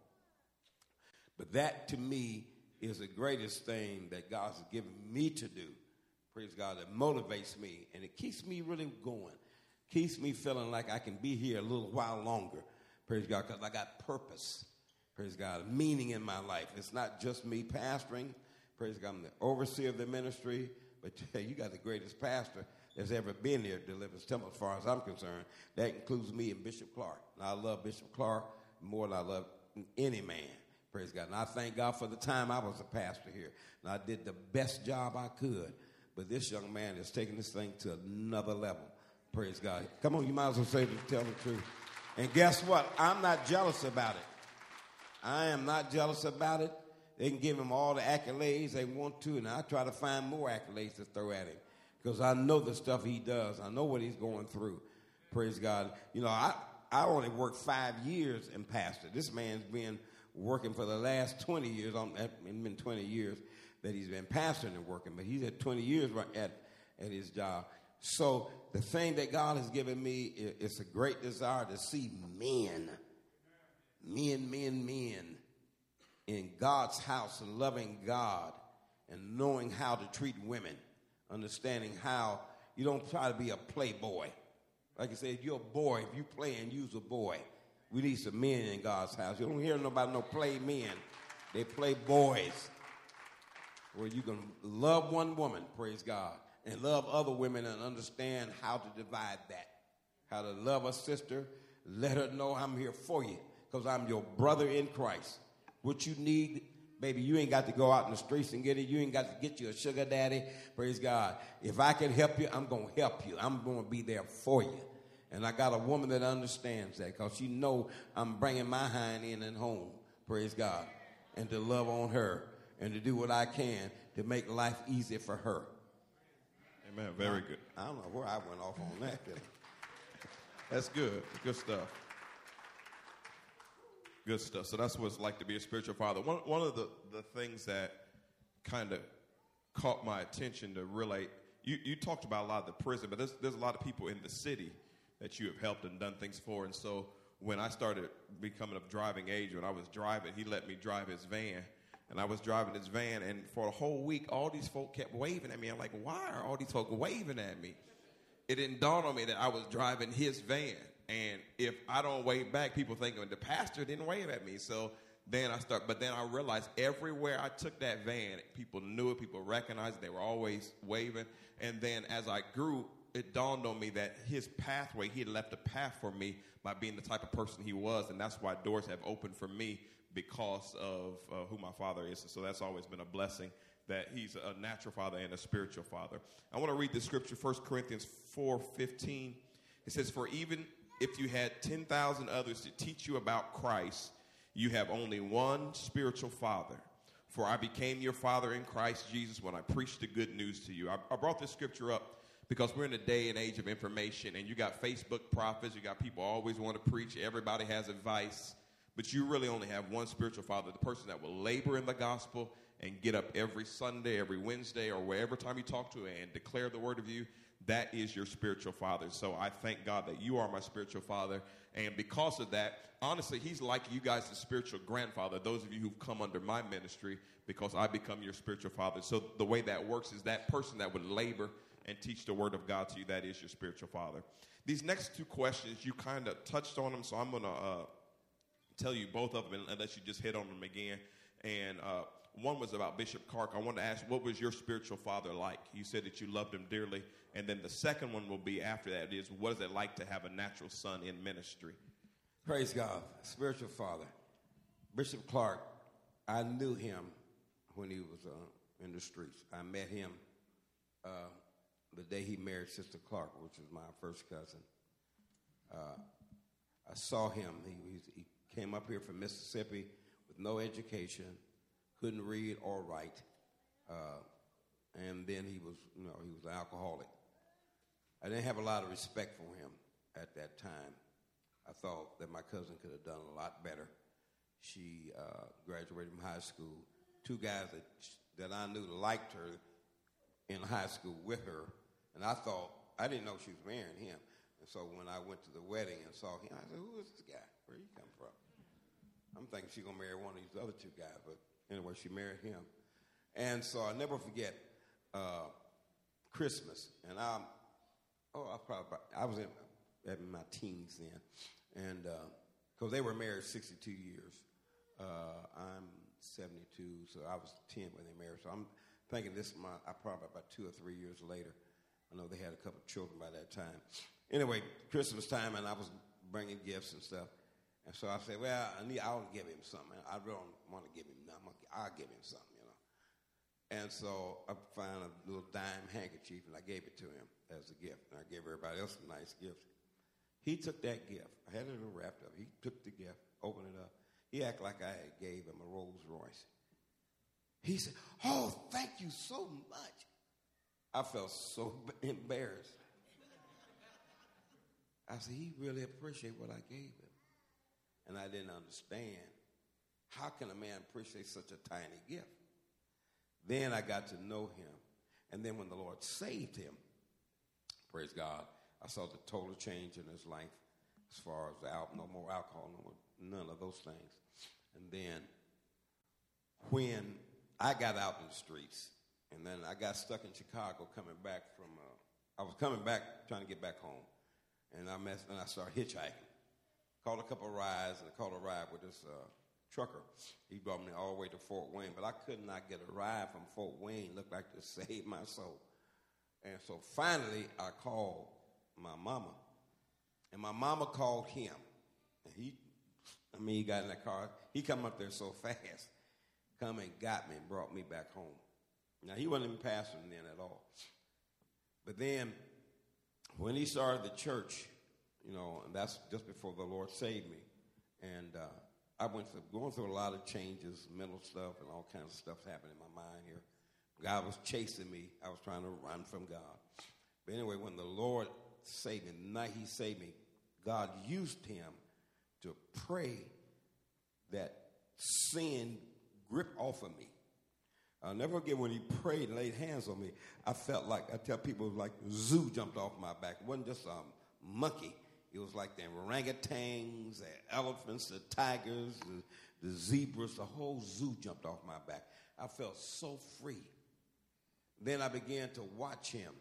Speaker 2: But that, to me, is the greatest thing that God's given me to do, praise God, that motivates me, and it keeps me really going, keeps me feeling like I can be here a little while longer, praise God, because I got purpose, praise God, meaning in my life. It's not just me pastoring, praise God, I'm the overseer of the ministry, but hey, you got the greatest pastor that's ever been here at Deliverance Temple, as far as I'm concerned. That includes me and Bishop Clark. And I love Bishop Clark more than I love any man. Praise God. And I thank God for the time I was a pastor here. And I did the best job I could. But this young man is taking this thing to another level. Praise God. Come on, you might as well say to tell the truth. And guess what? I'm not jealous about it. I am not jealous about it. They can give him all the accolades they want to, and I try to find more accolades to throw at him, because I know the stuff he does. I know what he's going through. Praise God. You know, I, I only worked five years in pastor. This man's been working for the last twenty years. It's been twenty years that he's been pastoring and working, but he's had twenty years at at his job. So the thing that God has given me is a great desire to see men, men, men, men in God's house and loving God and knowing how to treat women, understanding how you don't try to be a playboy. Like I said, you're a boy. If you play and use a boy, we need some men in God's house. You don't hear nobody no play men. They play boys. Where you can love one woman, praise God, and love other women and understand how to divide that. How to love a sister, let her know I'm here for you because I'm your brother in Christ. What you need, baby, you ain't got to go out in the streets and get it. You ain't got to get you a sugar daddy, praise God. If I can help you, I'm going to help you. I'm going to be there for you. And I got a woman that understands that because she know I'm bringing my hind in and home, praise God, and to love on her and to do what I can to make life easy for her.
Speaker 1: Amen. Very good.
Speaker 2: I don't know where I went off on that.
Speaker 1: That's good. Good stuff. Good stuff. So that's what it's like to be a spiritual father. One, one of the, the things that kind of caught my attention to relate, you, you talked about a lot of the prison, but there's, there's a lot of people in the city that you have helped and done things for. And so when I started becoming of driving age, when I was driving, he let me drive his van. And I was driving his van, and for a whole week, all these folk kept waving at me. I'm like, why are all these folk waving at me? It didn't dawn on me that I was driving his van. And if I don't wave back, people think the pastor didn't wave at me. So then I start, but then I realized everywhere I took that van, people knew it, people recognized it, they were always waving. And then as I grew, it dawned on me that his pathway, he had left a path for me by being the type of person he was. And that's why doors have opened for me because of uh, who my father is. And so that's always been a blessing that he's a natural father and a spiritual father. I want to read the scripture, First Corinthians four fifteen. It says, for even if you had ten thousand others to teach you about Christ, you have only one spiritual father. For I became your father in Christ Jesus when I preached the good news to you. I, I brought this scripture up because we're in a day and age of information, and you got Facebook prophets, you got people always want to preach, everybody has advice. But you really only have one spiritual father, the person that will labor in the gospel and get up every Sunday, every Wednesday, or wherever time you talk to and declare the word of you. That is your spiritual father. So I thank God that you are my spiritual father. And because of that, honestly, he's like you guys, the spiritual grandfather, those of you who've come under my ministry, because I become your spiritual father. So the way that works is that person that would labor and teach the word of God to you, that is your spiritual father. These next two questions, you kind of touched on them, so I'm going to uh, tell you both of them unless you just hit on them again. And uh, one was about Bishop Clark. I wanted to ask, what was your spiritual father like? You said that you loved him dearly. And then the second one will be after that is, what is it like to have a natural son in ministry?
Speaker 2: Praise God. Spiritual father. Bishop Clark, I knew him when he was uh, in the streets. I met him uh, the day he married Sister Clark, which was my first cousin. Uh, I saw him. He, he came up here from Mississippi with no education, couldn't read or write, uh, and then he was, you know, he was an alcoholic. I didn't have a lot of respect for him at that time. I thought that my cousin could have done a lot better. She uh, graduated from high school. Two guys that that I knew liked her in high school with her, and I thought, I didn't know she was marrying him. And so when I went to the wedding and saw him, I said, who is this guy? Where he come from? I'm thinking she's going to marry one of these other two guys, but anyway, she married him. And so I'll never forget uh, Christmas, and I'm, oh, I probably, I was in, in my teens then, and because uh, they were married sixty-two years. Uh, I'm seventy-two, so I was ten when they married. So I'm thinking this is my, I probably about two or three years later. I know they had a couple of children by that time. Anyway, Christmas time, and I was bringing gifts and stuff. And so I said, well, I need, I'll give him something. I really don't want to give him nothing. I'll give him something, you know. And so I found a little dime handkerchief, and I gave it to him as a gift. And I gave everybody else some nice gifts. He took that gift. I had it all wrapped up. He took the gift, opened it up. He acted like I gave him a Rolls Royce. He said, oh, thank you so much. I felt so embarrassed. I said, he really appreciated what I gave him. And I didn't understand, how can a man appreciate such a tiny gift? Then I got to know him. And then when the Lord saved him, Praise God. I saw the total change in his life as far as al- no more alcohol, no more, none of those things. And then when I got out in the streets, and then I got stuck in Chicago coming back from, uh, I was coming back, trying to get back home. And I messed, and I started hitchhiking. Called a couple of rides, and I called a ride with this uh, trucker. He brought me all the way to Fort Wayne, but I could not get a ride from Fort Wayne. Looked like to save my soul. And so finally, I called my mama, and my mama called him. And he, I mean, he got in that car. He come up there so fast, come and got me and brought me back home. Now, he wasn't even pastoring then at all. But then, when he started the church, you know, and that's just before the Lord saved me. And uh, I went through, going through a lot of changes, mental stuff, and all kinds of stuff happening in my mind here. God was chasing me. I was trying to run from God. But anyway, when the Lord saved me, the night he saved me, God used him to pray that sin grip off of me. I'll never forget when he prayed and laid hands on me. I felt like, I tell people, it was like the zoo jumped off my back. It wasn't just a monkey. It was like the orangutans, the elephants, the tigers, the, the zebras. The whole zoo jumped off my back. I felt so free. Then I began to watch him.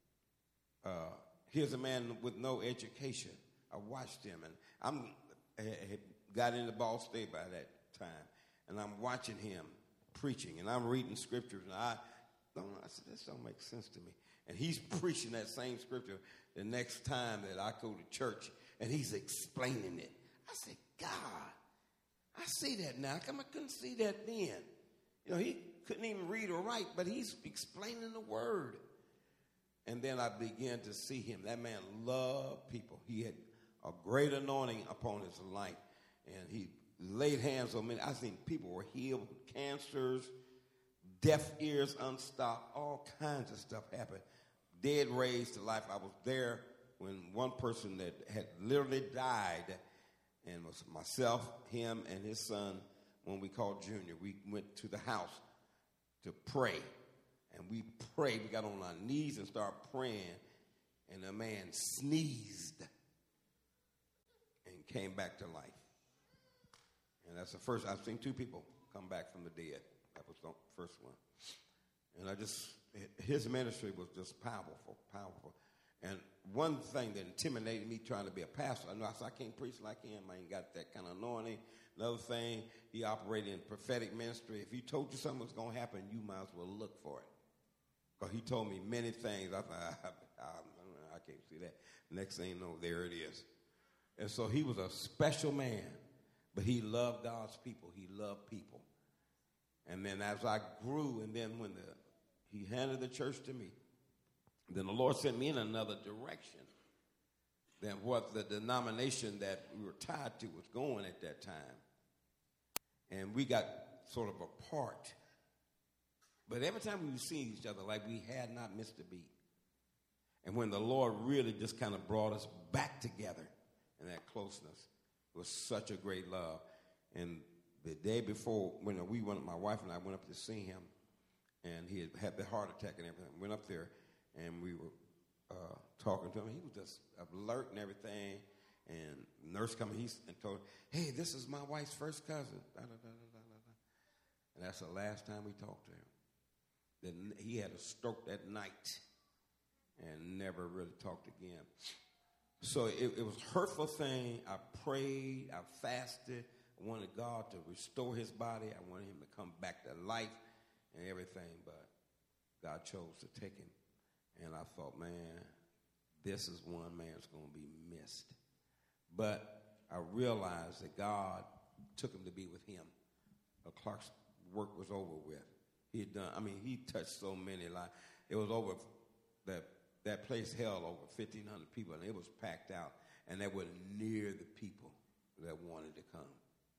Speaker 2: Uh, here's a man with no education. I watched him, and I'm I had got into Ball State by that time, and I'm watching him preaching, and I'm reading scriptures, and I don't. I said, this don't make sense to me. And he's preaching that same scripture the next time that I go to church, and he's explaining it. I said, God, I see that now. How come I couldn't see that then? You know, he couldn't even read or write, but he's explaining the word. And then I began to see him. That man loved people. He had a great anointing upon his life, and he laid hands on me. I seen people were healed with cancers, deaf ears unstopped, all kinds of stuff happened. Dead raised to life. I was there when one person that had literally died, and was myself, him, and his son, when we called Junior. We went to the house to pray, and we prayed. We got on our knees and started praying, and the man sneezed and came back to life. And that's the first, I've seen two people come back from the dead. That was the first one. And I just, his ministry was just powerful, powerful. And one thing that intimidated me trying to be a pastor, I know I said, I can't preach like him. I ain't got that kind of anointing. Another thing, he operated in prophetic ministry. If he told you something was going to happen, you might as well look for it. Because he told me many things. I thought, I, I, I can't see that. Next thing you know, there it is. And so he was a special man. But he loved God's people. He loved people. And then as I grew, and then when the, he handed the church to me, then the Lord sent me in another direction than what the denomination that we were tied to was going at that time. And we got sort of apart. But every time we would see each other, like we had not missed a beat. And when the Lord really just kind of brought us back together in that closeness, it was such a great love. And the day before, when we went, my wife and I went up to see him, and he had had the heart attack and everything. Went up there, and we were uh, talking to him. He was just alert and everything. And the nurse come he and told, hey, this is my wife's first cousin. Da, da, da, da, da, da. And that's the last time we talked to him. Then he had a stroke that night and never really talked again. So it, it was a hurtful thing. I prayed. I fasted. I wanted God to restore his body. I wanted him to come back to life and everything. But God chose to take him. And I thought, man, this is one man's going to be missed. But I realized that God took him to be with him. Uh, Clark's work was over with. He had done, I mean, he touched so many lives. It was over, that that place held over fifteen hundred people, and it was packed out. And they were near the people that wanted to come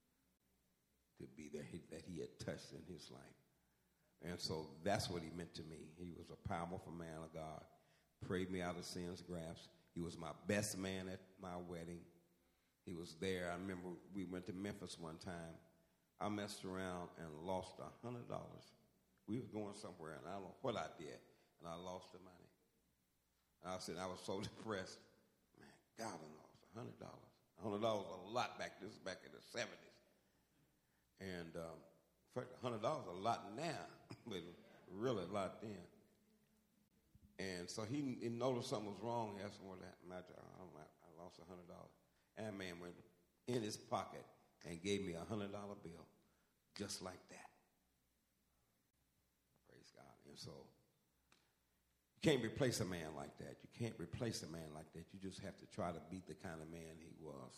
Speaker 2: to be there, he, that he had touched in his life. And so that's what he meant to me. He was a powerful man of God. Prayed me out of sin's grasp. He was my best man at my wedding. He was there. I remember we went to Memphis one time. I messed around and lost one hundred dollars. We were going somewhere, and I don't know what I did, and I lost the money. I said, I was so depressed. Man, God, I lost one hundred dollars. one hundred dollars was a lot back, this is back in the seventies. And um, in fact, one hundred dollars is a lot now, but really a lot then. And so he, he noticed something was wrong. He asked me what happened. I, I lost one hundred dollars. And that man went in his pocket and gave me a one hundred dollar bill just like that. Praise God. And so you can't replace a man like that. You can't replace a man like that. You just have to try to be the kind of man he was.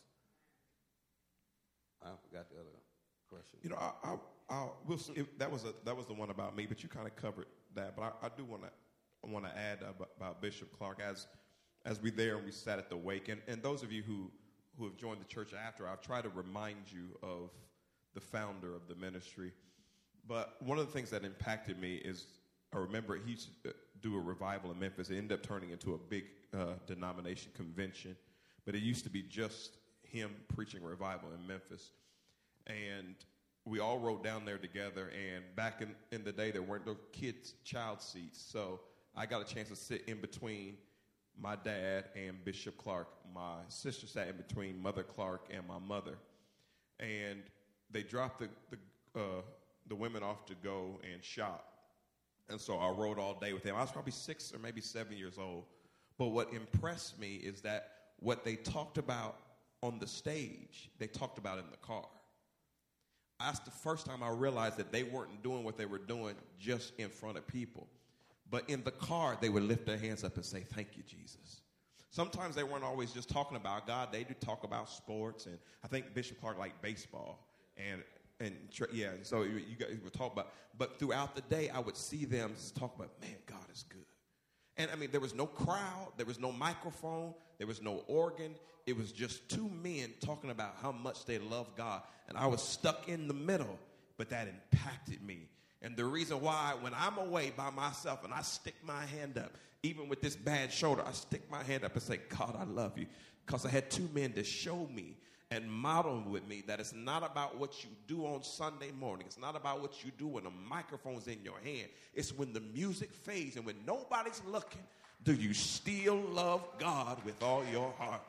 Speaker 2: I forgot the other question.
Speaker 1: You know, I, I, I we'll, if that was a, that was the one about me, but you kind of covered that. But I, I do want to want to add about, about Bishop Clark as as we there and we sat at the wake, and, and those of you who who have joined the church after, I've tried to remind you of the founder of the ministry. But one of the things that impacted me is I remember he used to do a revival in Memphis. It ended up turning into a big uh, denomination convention, but it used to be just him preaching revival in Memphis. And we all rode down there together, and back in, in the day, there weren't no kids' child seats. So I got a chance to sit in between my dad and Bishop Clark. My sister sat in between Mother Clark and my mother. And they dropped the, the, uh, the women off to go and shop. And so I rode all day with them. I was probably six or maybe seven years old. But what impressed me is that what they talked about on the stage, they talked about in the car. That's the first time I realized that they weren't doing what they were doing just in front of people. But in the car, they would lift their hands up and say, thank you, Jesus. Sometimes they weren't always just talking about God. They did talk about sports. And I think Bishop Clark liked baseball. And, and yeah, so you guys would talk about. But throughout the day, I would see them just talk about, man, God is good. And, I mean, there was no crowd. There was no microphone. There was no organ. It was just two men talking about how much they love God. And I was stuck in the middle, but that impacted me. And the reason why, when I'm away by myself and I stick my hand up, even with this bad shoulder, I stick my hand up and say, God, I love you. Because I had two men to show me and model with me that it's not about what you do on Sunday morning. It's not about what you do when the microphone's in your hand. It's when the music fades and when nobody's looking, do you still love God with all your heart?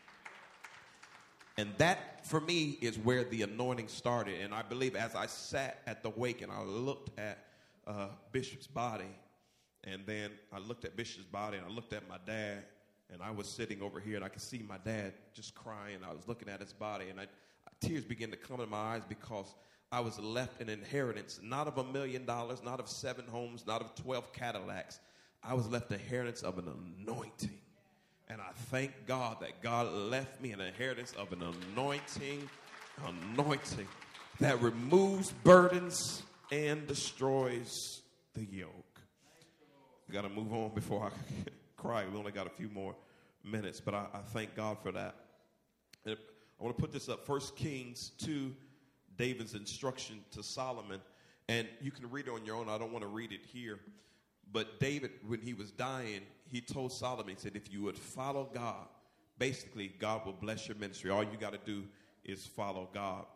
Speaker 1: And that, for me, is where the anointing started. And I believe as I sat at the wake and I looked at uh, Bishop's body, and then I looked at Bishop's body and I looked at my dad, and I was sitting over here and I could see my dad just crying. I was looking at his body, and I, tears began to come in my eyes because I was left an inheritance, not of a million dollars, not of seven homes, not of twelve Cadillacs. I was left the inheritance of an anointing. And I thank God that God left me an inheritance of an anointing, anointing that removes burdens and destroys the yoke. We got to move on before I cry. We only got a few more minutes, but I, I thank God for that. And I want to put this up, First Kings two, David's instruction to Solomon. And you can read it on your own. I don't want to read it here. But David, when he was dying, he told Solomon, he said, if you would follow God, basically God will bless your ministry. All you got to do is follow God.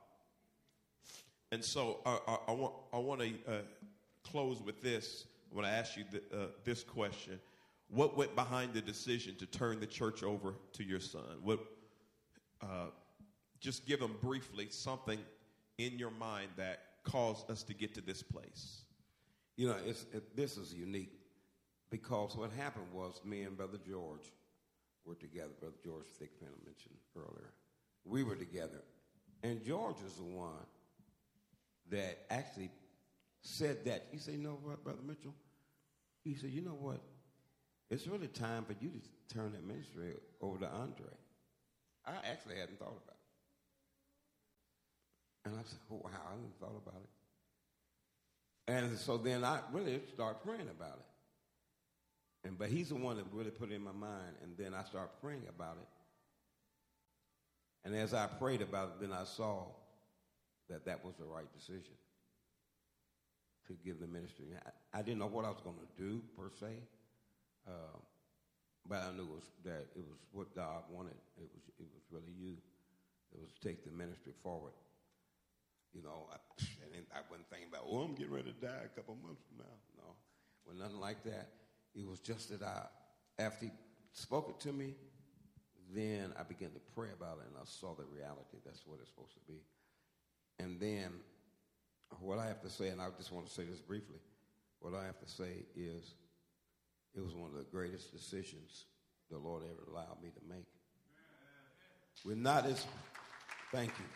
Speaker 1: And so I, I, I want I want to uh, close with this. I want to ask you th- uh, this question. What went behind the decision to turn the church over to your son? What? Uh, just give them briefly something in your mind that caused us to get to this place.
Speaker 2: You know, it's, it, this is unique because what happened was me and Brother George were together. Brother George Thigpen I mentioned earlier. We were together. And George is the one that actually said that. He said, you know what, Brother Mitchell? He said, you know what? It's really time for you to turn that ministry over to Andre. I actually hadn't thought about it. And I said, oh, wow, I hadn't thought about it. And so then I really started praying about it. And but he's the one that really put it in my mind. And then I started praying about it. And as I prayed about it, then I saw that that was the right decision to give the ministry. I, I didn't know what I was going to do per se, uh, but I knew it was, that it was what God wanted. It was it was really you. It was to take the ministry forward. You know, I, and I wasn't thinking about, oh, I'm getting ready to die a couple months from now. No, well, nothing like that. It was just that I, after he spoke it to me, then I began to pray about it, and I saw the reality. That's what it's supposed to be. And then what I have to say, and I just want to say this briefly, what I have to say is it was one of the greatest decisions the Lord ever allowed me to make. We're not as, thank you.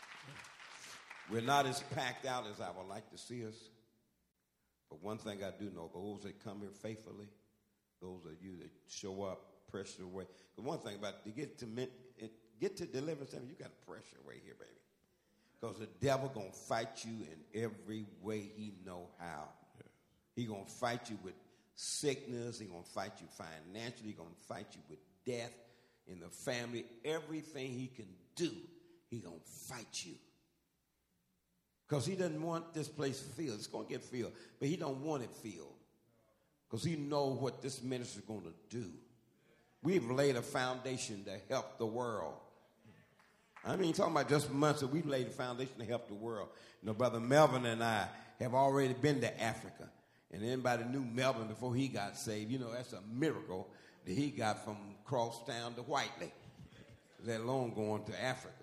Speaker 2: We're not as packed out as I would like to see us. But one thing I do know, those that come here faithfully, those of you that show up, pressure away. The one thing about it, to get to it, get to deliverance, you got to pressure away here, baby. Because the devil going to fight you in every way he know how. Yeah. He going to fight you with sickness. He going to fight you financially. He going to fight you with death in the family. Everything he can do, he going to fight you. Because he doesn't want this place filled. It's going to get filled, but he don't want it filled. Because he know what this ministry is going to do. We've laid a foundation to help the world. I mean, talking about just months, we've laid a foundation to help the world. You know, Brother Melvin and I have already been to Africa. And anybody knew Melvin before he got saved, you know, that's a miracle that he got from Crosstown to Whiteley, let alone going to Africa.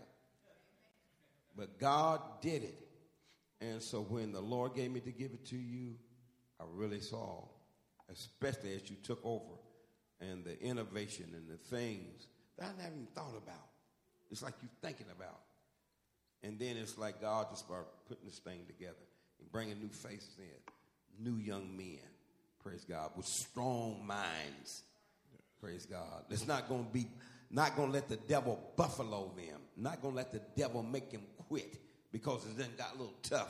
Speaker 2: But God did it. And so when the Lord gave me to give it to you, I really saw, especially as you took over, and the innovation and the things that I never even thought about. It's like you're thinking about. And then it's like God just started putting this thing together and bringing new faces in, new young men, praise God, with strong minds, praise God. It's not going to be, not going to let the devil buffalo them, not going to let the devil make him quit because it then got a little tough.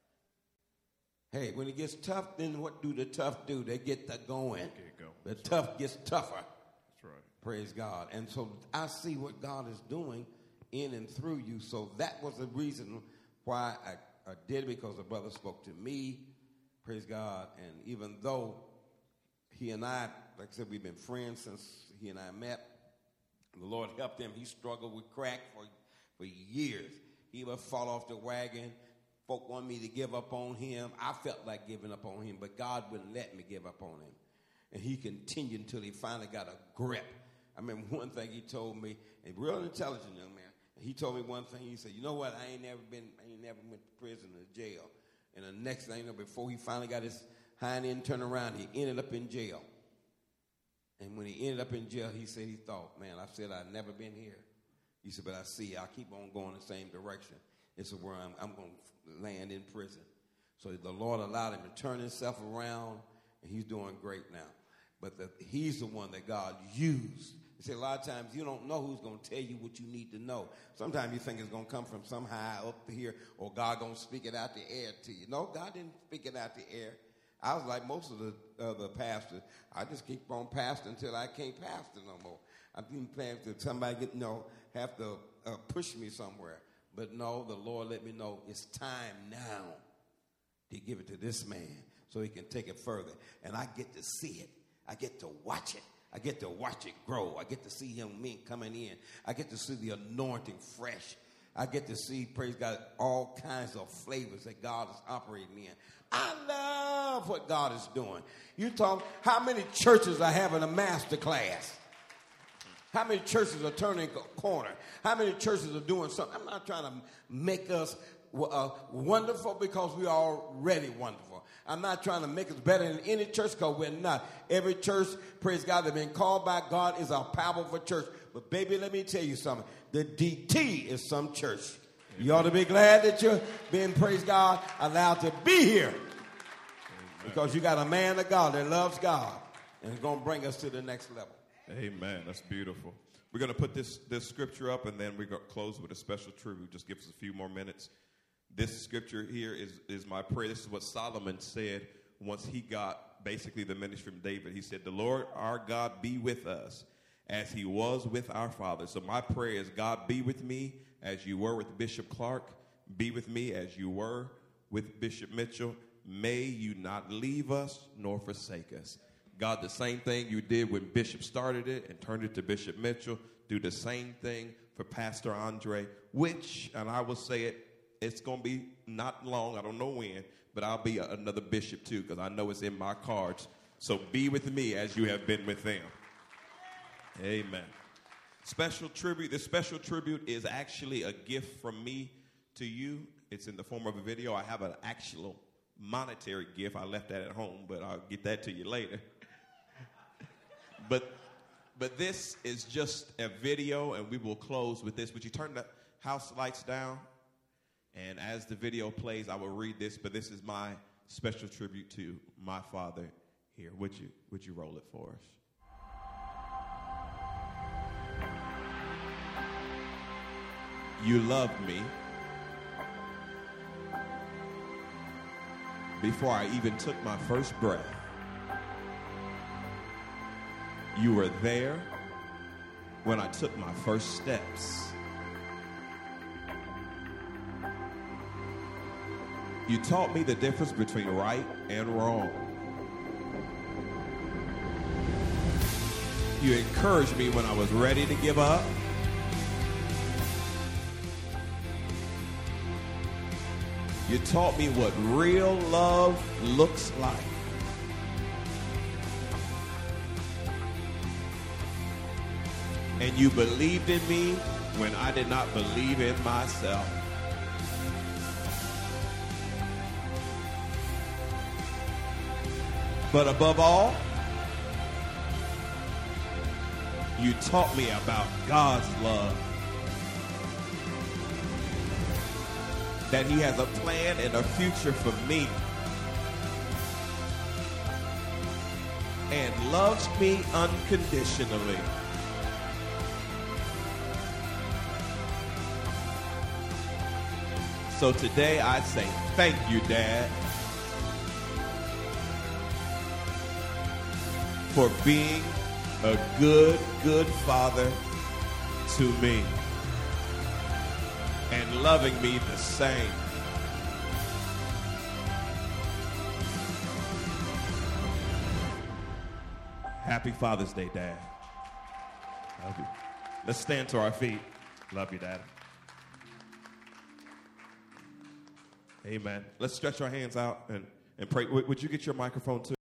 Speaker 2: Hey, when it gets tough, then what do the tough do? They get the going. Go. The That's tough right. gets tougher. That's right. Praise God. And so I see what God is doing in and through you. So that was the reason why I, I did it, because the brother spoke to me. Praise God. And even though he and I, like I said, we've been friends since he and I met, the Lord helped him. He struggled with crack for, for years. He would fall off the wagon. Folk wanted me to give up on him. I felt like giving up on him, but God wouldn't let me give up on him. And he continued until he finally got a grip. I remember one thing he told me, a real intelligent young man. He told me one thing. He said, "You know what? I ain't never been, I ain't never went to prison or jail." And the next thing, you know, before he finally got his hind end turned around, he ended up in jail. And when he ended up in jail, he said he thought, "Man, I said I've never been here." He said, "But I see, I'll keep on going the same direction. This is where I'm, I'm going to land in prison." So the Lord allowed him to turn himself around, and he's doing great now. But the, he's the one that God used. You see, a lot of times you don't know who's going to tell you what you need to know. Sometimes you think it's going to come from some high up here, or God going to speak it out the air to you. No, God didn't speak it out the air. I was like most of the uh, the pastors. I just keep on pastoring until I can't pastor no more. I'm being pastored. Somebody get, you know, have to uh, push me somewhere. But no, the Lord let me know it's time now to give it to this man so he can take it further. And I get to see it. I get to watch it. I get to watch it grow. I get to see young men coming in. I get to see the anointing fresh. I get to see, praise God, all kinds of flavors that God is operating in. I love what God is doing. You talk, how many churches are having a master class? How many churches are turning a corner? How many churches are doing something? I'm not trying to make us uh, wonderful, because we are already wonderful. I'm not trying to make us better than any church, because we're not. Every church, praise God, that's been called by God is a powerful church. But baby, let me tell you something. The D T is some church. You ought to be glad that you're being, praise God, allowed to be here. Amen. Because you got a man of God that loves God and is going to bring us to the next level.
Speaker 1: Amen. That's beautiful. We're going to put this, this scripture up, and then we're going to close with a special tribute. Just give us a few more minutes. This scripture here is, is my prayer. This is what Solomon said once he got basically the ministry from David. He said, "The Lord our God be with us as he was with our fathers." So my prayer is, God, be with me as you were with Bishop Clark. Be with me as you were with Bishop Mitchell. May you not leave us nor forsake us. God, the same thing you did when Bishop started it and turned it to Bishop Mitchell, do the same thing for Pastor Andre, which, and I will say it, it's going to be not long, I don't know when, but I'll be a, another bishop too, because I know it's in my cards. So be with me as you have been with them. Amen. Special tribute. This special tribute is actually a gift from me to you. It's in the form of a video. I have an actual monetary gift. I left that at home, but I'll get that to you later. but but this is just a video, and we will close with this. Would you turn the house lights down? And as the video plays, I will read this, but this is my special tribute to my father here. Would you would you roll it for us? You loved me before I even took my first breath. You were there when I took my first steps. You taught me the difference between right and wrong. You encouraged me when I was ready to give up. You taught me what real love looks like. And you believed in me when I did not believe in myself. But above all, you taught me about God's love. That he has a plan and a future for me. And loves me unconditionally. So today I say thank you, Dad, for being a good, good father to me. And loving me the same. Happy Father's Day, Dad. Love you. Let's stand to our feet. Love you, Dad. Amen. Let's stretch our hands out and, and pray. Would you get your microphone too?